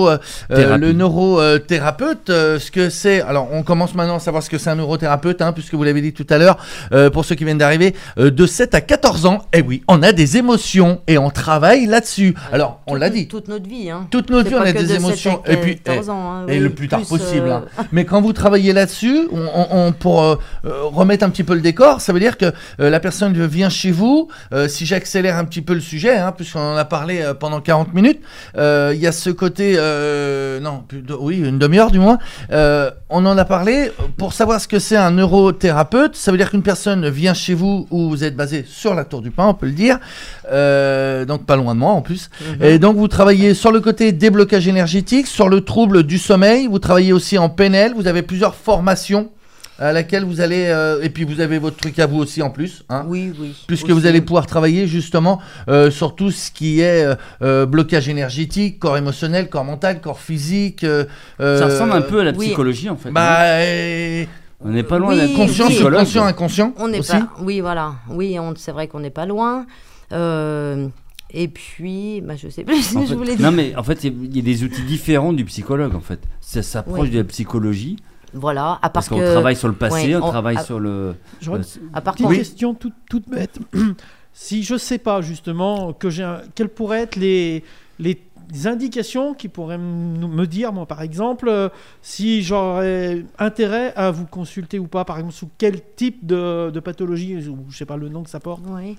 neurothérapeute, ce que c'est. Alors, on commence maintenant à savoir ce que c'est un neurothérapeute, hein, puisque vous l'avez dit tout à l'heure, pour ceux qui viennent d'arriver, de 7 à 14 ans. Eh oui, on a des émotions et on travaille là-dessus. Alors, on l'a dit. Toute notre vie. Hein. Toute notre vie, on a des émotions. Et puis, le plus tard possible. Hein. Mais quand vous travaillez là-dessus, pour remettre un petit peu le décor, ça veut dire que la personne vient chez vous. Si j'accélère un petit peu le sujet, hein, puisqu'on en a parlé pendant 40 minutes, il y a ce côté... une demi-heure du moins. On en a parlé. Pour savoir ce que c'est un neurothérapeute, ça veut dire qu'une personne vient chez vous où vous êtes basé sur la Tour du Pin, on peut le dire. Donc pas loin de moi en plus. Et donc vous travaillez sur le côté déblocage énergétique, sur le trouble du sommeil. Vous travaillez aussi en PNL. Vous avez plusieurs formations à laquelle vous allez... et puis vous avez votre truc à vous aussi en plus. Hein, oui. Puisque aussi. vous allez pouvoir travailler justement sur tout ce qui est blocage énergétique, corps émotionnel, corps mental, corps physique. Ça ressemble un peu à la psychologie en fait. On n'est pas loin d'un conscient, subconscient, inconscient. On n'est aussi. pas... Oui, voilà. Oui, c'est vrai qu'on n'est pas loin. Et puis, je sais plus ce que je voulais dire. Non, mais en fait, il y a des outils différents du psychologue en fait. Ça s'approche de la psychologie. Voilà, à part parce qu'on travaille sur le passé, on travaille sur le... À part une question toute bête. Si je sais pas justement quelles pourraient être les indications qui pourraient me dire, moi par exemple, si j'aurais intérêt à vous consulter ou pas, par exemple sous quel type de pathologie, ou je sais pas le nom que ça porte. Oui.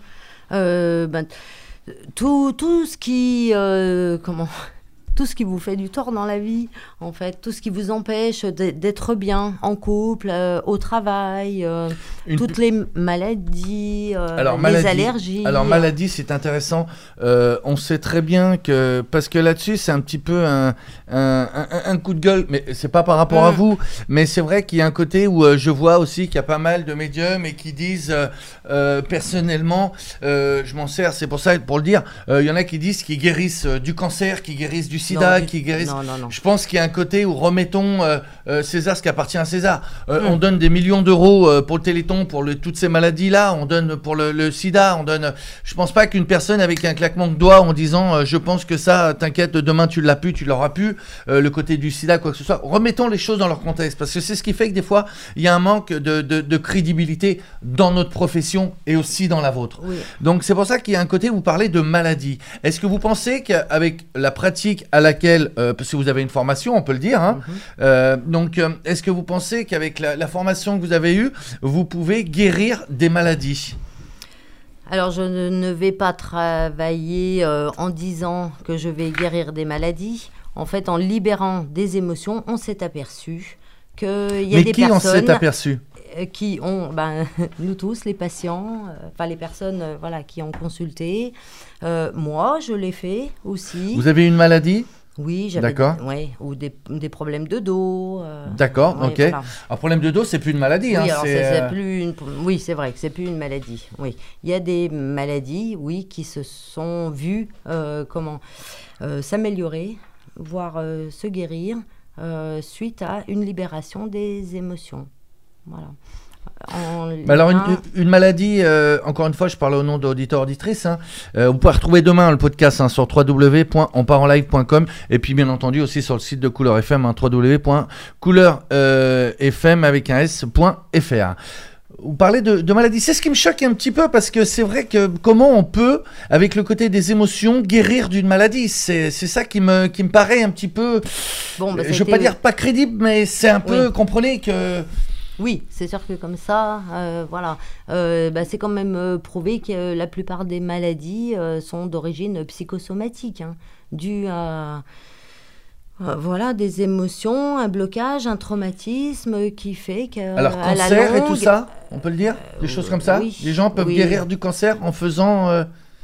Tout ce qui tout ce qui vous fait du tort dans la vie, en fait, tout ce qui vous empêche d'être bien en couple, au travail, toutes les maladies, les allergies. Alors maladie, c'est intéressant. On sait très bien que, parce que là-dessus, c'est un petit peu un coup de gueule, mais c'est pas par rapport à vous, mais c'est vrai qu'il y a un côté où je vois aussi qu'il y a pas mal de médiums et qui disent, personnellement, je m'en sers, c'est pour ça, pour le dire, il y en a qui disent qu'ils guérissent du cancer, qui guérissent du sida, qui guérissent... Non. Je pense qu'il y a un côté où remettons César ce qui appartient à César. On donne des millions d'euros pour le Téléthon, pour toutes ces maladies-là, on donne pour le sida, on donne... Je pense pas qu'une personne avec un claquement de doigts en disant je pense que ça, t'inquiète, demain tu l'as pu, tu l'auras pu, le côté du sida, quoi que ce soit. Remettons les choses dans leur contexte, parce que c'est ce qui fait que des fois, il y a un manque de crédibilité dans notre profession et aussi dans la vôtre. Oui. Donc c'est pour ça qu'il y a un côté où vous parlez de maladie. Est-ce que vous pensez qu'avec la pratique à laquelle, parce que vous avez une formation, on peut le dire, hein, donc est-ce que vous pensez qu'avec la formation que vous avez eue, vous pouvez guérir des maladies ? Alors, je ne vais pas travailler en disant que je vais guérir des maladies. En fait, en libérant des émotions, on s'est aperçu qu'il y a des personnes... Mais qui on s'est aperçu ? Qui ont, nous tous, les patients, les personnes qui ont consulté. Moi, je l'ai fait aussi. Vous avez une maladie ? Oui, j'avais ou des problèmes de dos. D'accord, ok. Voilà. Un problème de dos, c'est plus une maladie. Oui, hein, oui, c'est vrai que c'est plus une maladie. Oui, il y a des maladies, qui se sont vues s'améliorer, voire se guérir suite à une libération des émotions. Voilà. Alors une maladie, encore une fois je parle au nom d'auditeurs auditrices, hein, vous pouvez retrouver demain le podcast sur www.onpartenlive.com et puis bien entendu aussi sur le site de Couleur FM, www.couleurfm avec un s.fr. Vous parlez de maladie, c'est ce qui me choque un petit peu parce que c'est vrai que comment on peut, avec le côté des émotions, guérir d'une maladie, c'est ça qui me paraît un petit peu, je ne veux pas dire pas crédible, mais c'est un peu, comprenez que... Oui, c'est sûr que comme ça, c'est quand même prouvé que la plupart des maladies sont d'origine psychosomatique, dues à des émotions, un blocage, un traumatisme qui fait que... Alors, cancer et tout ça, on peut le dire, des choses comme ça. Les gens peuvent guérir du cancer en faisant...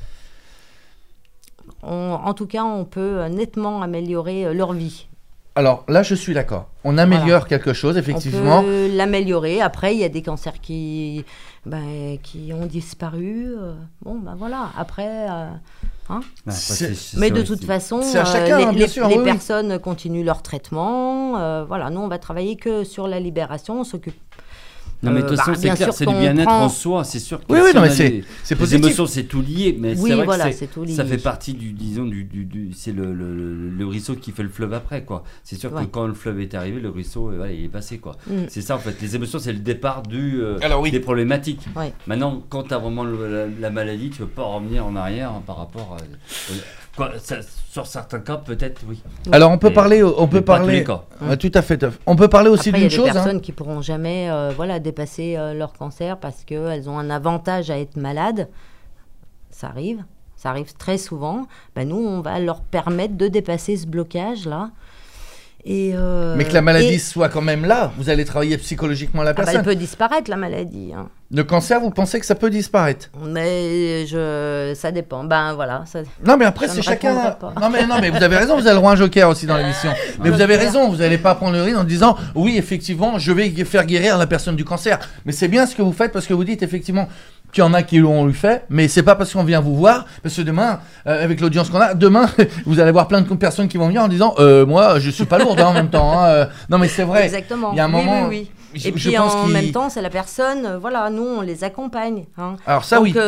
En tout cas, on peut nettement améliorer leur vie. Alors là, je suis d'accord. On améliore quelque chose, effectivement. On peut l'améliorer. Après, il y a des cancers qui ont disparu. Après... mais de toute façon, les personnes continuent leur traitement. Nous, on va travailler que sur la libération. On s'occupe Non, mais de toute façon, c'est clair, c'est du bien-être en soi, c'est sûr. Oui, non, mais c'est positif. Les émotions, c'est tout lié, mais oui, c'est vrai voilà, que c'est tout lié. ça fait partie c'est le ruisseau qui fait le fleuve après, quoi. C'est sûr que quand le fleuve est arrivé, le ruisseau, il est passé, quoi. C'est ça, en fait. Les émotions, c'est le départ des problématiques. Ouais. Maintenant, quand tu as vraiment la maladie, tu ne peux pas revenir en arrière par rapport à... sur certains cas, peut-être, oui. Alors, on peut parler... Tout à fait. On peut parler aussi d'une chose. Il y a des personnes qui ne pourront jamais dépasser leur cancer parce qu'elles ont un avantage à être malades. Ça arrive très souvent. Nous, on va leur permettre de dépasser ce blocage-là. Mais que la maladie soit quand même là, vous allez travailler psychologiquement la personne. Elle peut disparaître, la maladie. Hein. Le cancer, vous pensez que ça peut disparaître? Mais ça dépend. Non, mais après, c'est chacun. Non, mais vous avez raison, vous avez le droit à un joker aussi dans l'émission. Mais vous avez raison, vous n'allez pas prendre le risque en disant oui, effectivement, je vais faire guérir la personne du cancer. Mais c'est bien ce que vous faites parce que vous dites effectivement qu'il y en a qui l'ont eu fait, mais c'est pas parce qu'on vient vous voir, parce que demain, avec l'audience qu'on a, demain, vous allez voir plein de personnes qui vont venir en disant moi, je suis pas lourde en même temps. Non, mais c'est vrai. Exactement. Il y a un moment. Oui. Et puis en même temps, c'est la personne, nous on les accompagne. Hein. Alors ça, donc,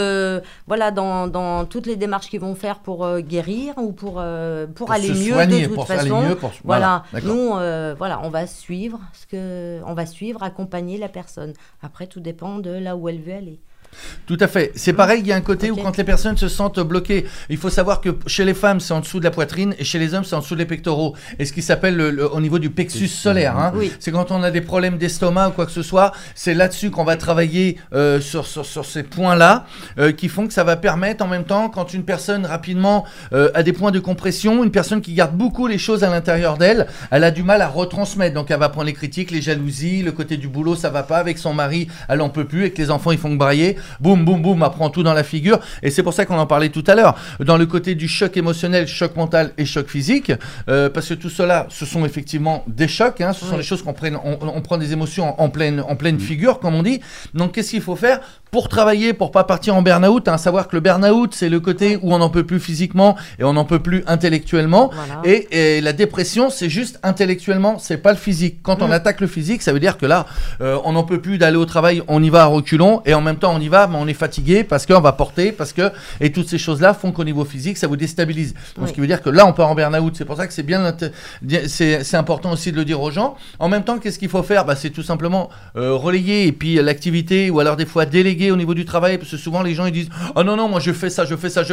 dans toutes les démarches qu'ils vont faire pour guérir ou pour aller mieux soigner, de toute façon. Nous, on va suivre accompagner la personne. Après, tout dépend de là où elle veut aller. Tout à fait. C'est pareil, il y a un côté où quand les personnes se sentent bloquées, il faut savoir que chez les femmes, c'est en dessous de la poitrine et chez les hommes, c'est en dessous des pectoraux. Et ce qui s'appelle au niveau du plexus solaire. Hein. Oui. C'est quand on a des problèmes d'estomac ou quoi que ce soit, c'est là-dessus qu'on va travailler sur ces points-là qui font que ça va permettre en même temps, quand une personne rapidement a des points de compression, une personne qui garde beaucoup les choses à l'intérieur d'elle, elle a du mal à retransmettre. Donc elle va prendre les critiques, les jalousies, le côté du boulot, ça va pas avec son mari, elle en peut plus, avec les enfants, ils font que brailler. Boum, boum, boum, apprend tout dans la figure. Et c'est pour ça qu'on en parlait tout à l'heure. Dans le côté du choc émotionnel, choc mental et choc physique, parce que tout cela, ce sont effectivement des chocs. Hein, ce sont des choses qu'on prend, on prend des émotions en pleine figure, comme on dit. Donc, qu'est-ce qu'il faut faire pour travailler, pour pas partir en burn-out, hein, savoir que le burn-out, c'est le côté où on n'en peut plus physiquement et on n'en peut plus intellectuellement. Voilà. Et la dépression, c'est juste intellectuellement, c'est pas le physique. Quand on attaque le physique, ça veut dire que là, on n'en peut plus d'aller au travail, on y va à reculons et en même temps, on y va, mais on est fatigué parce qu'on va porter, et toutes ces choses-là font qu'au niveau physique, ça vous déstabilise. Donc, ce qui veut dire que là, on part en burn-out. C'est pour ça que c'est bien, c'est important aussi de le dire aux gens. En même temps, qu'est-ce qu'il faut faire? C'est tout simplement relayer et puis l'activité ou alors des fois déléguer au niveau du travail, parce que souvent les gens ils disent oh non moi je fais ça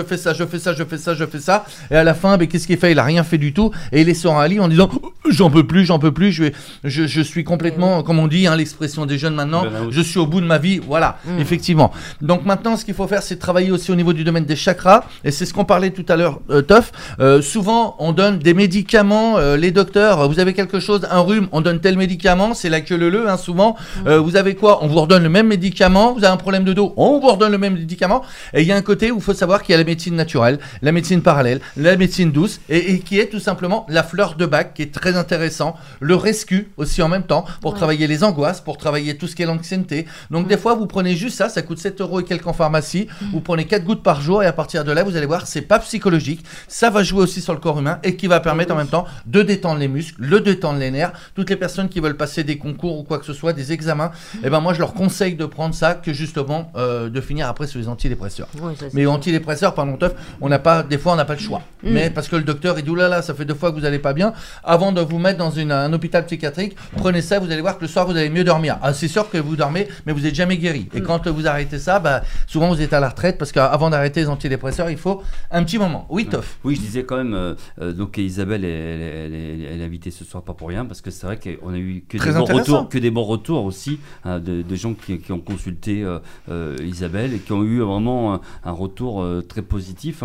et à la fin qu'est-ce qu'il fait? Il a rien fait du tout et il est sur un lit en disant j'en peux plus, je suis complètement, comme on dit l'expression des jeunes maintenant, je suis au bout de ma vie, voilà. Effectivement. Donc maintenant ce qu'il faut faire, c'est travailler aussi au niveau du domaine des chakras, et c'est ce qu'on parlait tout à l'heure, Toff. Souvent on donne des médicaments, les docteurs, vous avez quelque chose, un rhume, on donne tel médicament, c'est la queue leu souvent. Vous avez quoi? On vous redonne le même médicament. Vous avez un problème de dos, on vous redonne le même médicament. Et il y a un côté où il faut savoir qu'il y a la médecine naturelle, la médecine parallèle, la médecine douce, et qui est tout simplement la fleur de bac, qui est très intéressant, le rescue aussi en même temps, pour travailler les angoisses, pour travailler tout ce qui est l'anxiété. Donc des fois vous prenez juste ça coûte 7 € et quelques en pharmacie, vous prenez 4 gouttes par jour, et à partir de là vous allez voir, c'est pas psychologique, ça va jouer aussi sur le corps humain, et qui va permettre en même temps de détendre les muscles, de détendre les nerfs. Toutes les personnes qui veulent passer des concours ou quoi que ce soit, des examens, moi je leur conseille de prendre ça, que justement de finir après sur les antidépresseurs. Mais antidépresseurs, pardon, Teuf, des fois on n'a pas le choix. Mais parce que le docteur il dit oulala, ça fait 2 fois que vous n'allez pas bien, avant de vous mettre dans un hôpital psychiatrique, prenez ça, vous allez voir que le soir vous allez mieux dormir. C'est sûr que vous dormez, mais vous n'êtes jamais guéri. Et quand vous arrêtez ça, souvent vous êtes à la retraite, parce qu'avant d'arrêter les antidépresseurs, il faut un petit moment. Oui, Teuf. Oui, je disais quand même, donc Isabelle elle est invitée ce soir pas pour rien, parce que c'est vrai qu'on a eu que des bons retours aussi, de gens qui ont consulté Isabelle et qui ont eu vraiment un retour très positif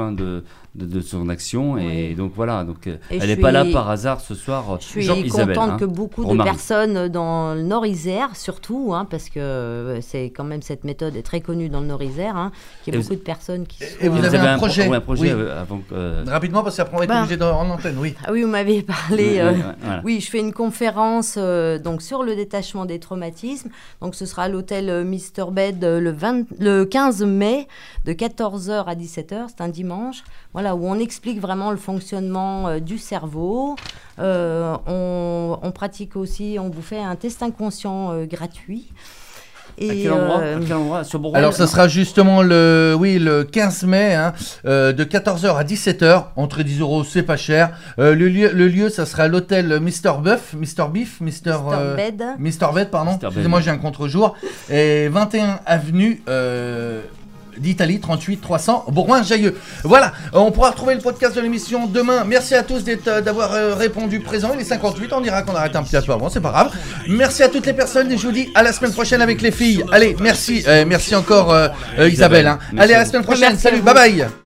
de son action. Et donc voilà, elle n'est pas là par hasard ce soir. Je suis contente que beaucoup de personnes dans le Nord-Isère surtout, parce que c'est quand même, cette méthode est très connue dans le Nord-Isère, qu'il y a beaucoup de personnes qui sont... Et vous avez un projet, oui. Avant que... Rapidement, parce qu'après on va être obligé en antenne, oui. Ah oui, vous m'avez parlé. Voilà. Oui, je fais une conférence donc sur le détachement des traumatismes. Donc ce sera à l'hôtel Mister Bed le 15 mai de 14h à 17h, c'est un dimanche. Voilà, où on explique vraiment le fonctionnement du cerveau. On pratique aussi, on vous fait un test inconscient gratuit. Et, à quel endroit Sur Bourgogne? Alors, ça sera justement le 15 mai, hein, de 14h à 17h. Entrée 10 €, c'est pas cher. Le lieu, ça sera l'hôtel Mr. Beef, Mr. Bed, pardon. Excusez-moi, j'ai un contre-jour. Et 21 avenue d'Italie, 38 300, Bourgoin-Jallieu. Voilà, on pourra retrouver le podcast de l'émission demain. Merci à tous d'avoir répondu présent. Il est 58, on dira qu'on arrête un petit peu avant, c'est pas grave. Merci à toutes les personnes et je vous dis à la semaine prochaine avec les filles. Allez, merci encore Isabelle. Hein. Allez, à la semaine prochaine. Salut, bye bye.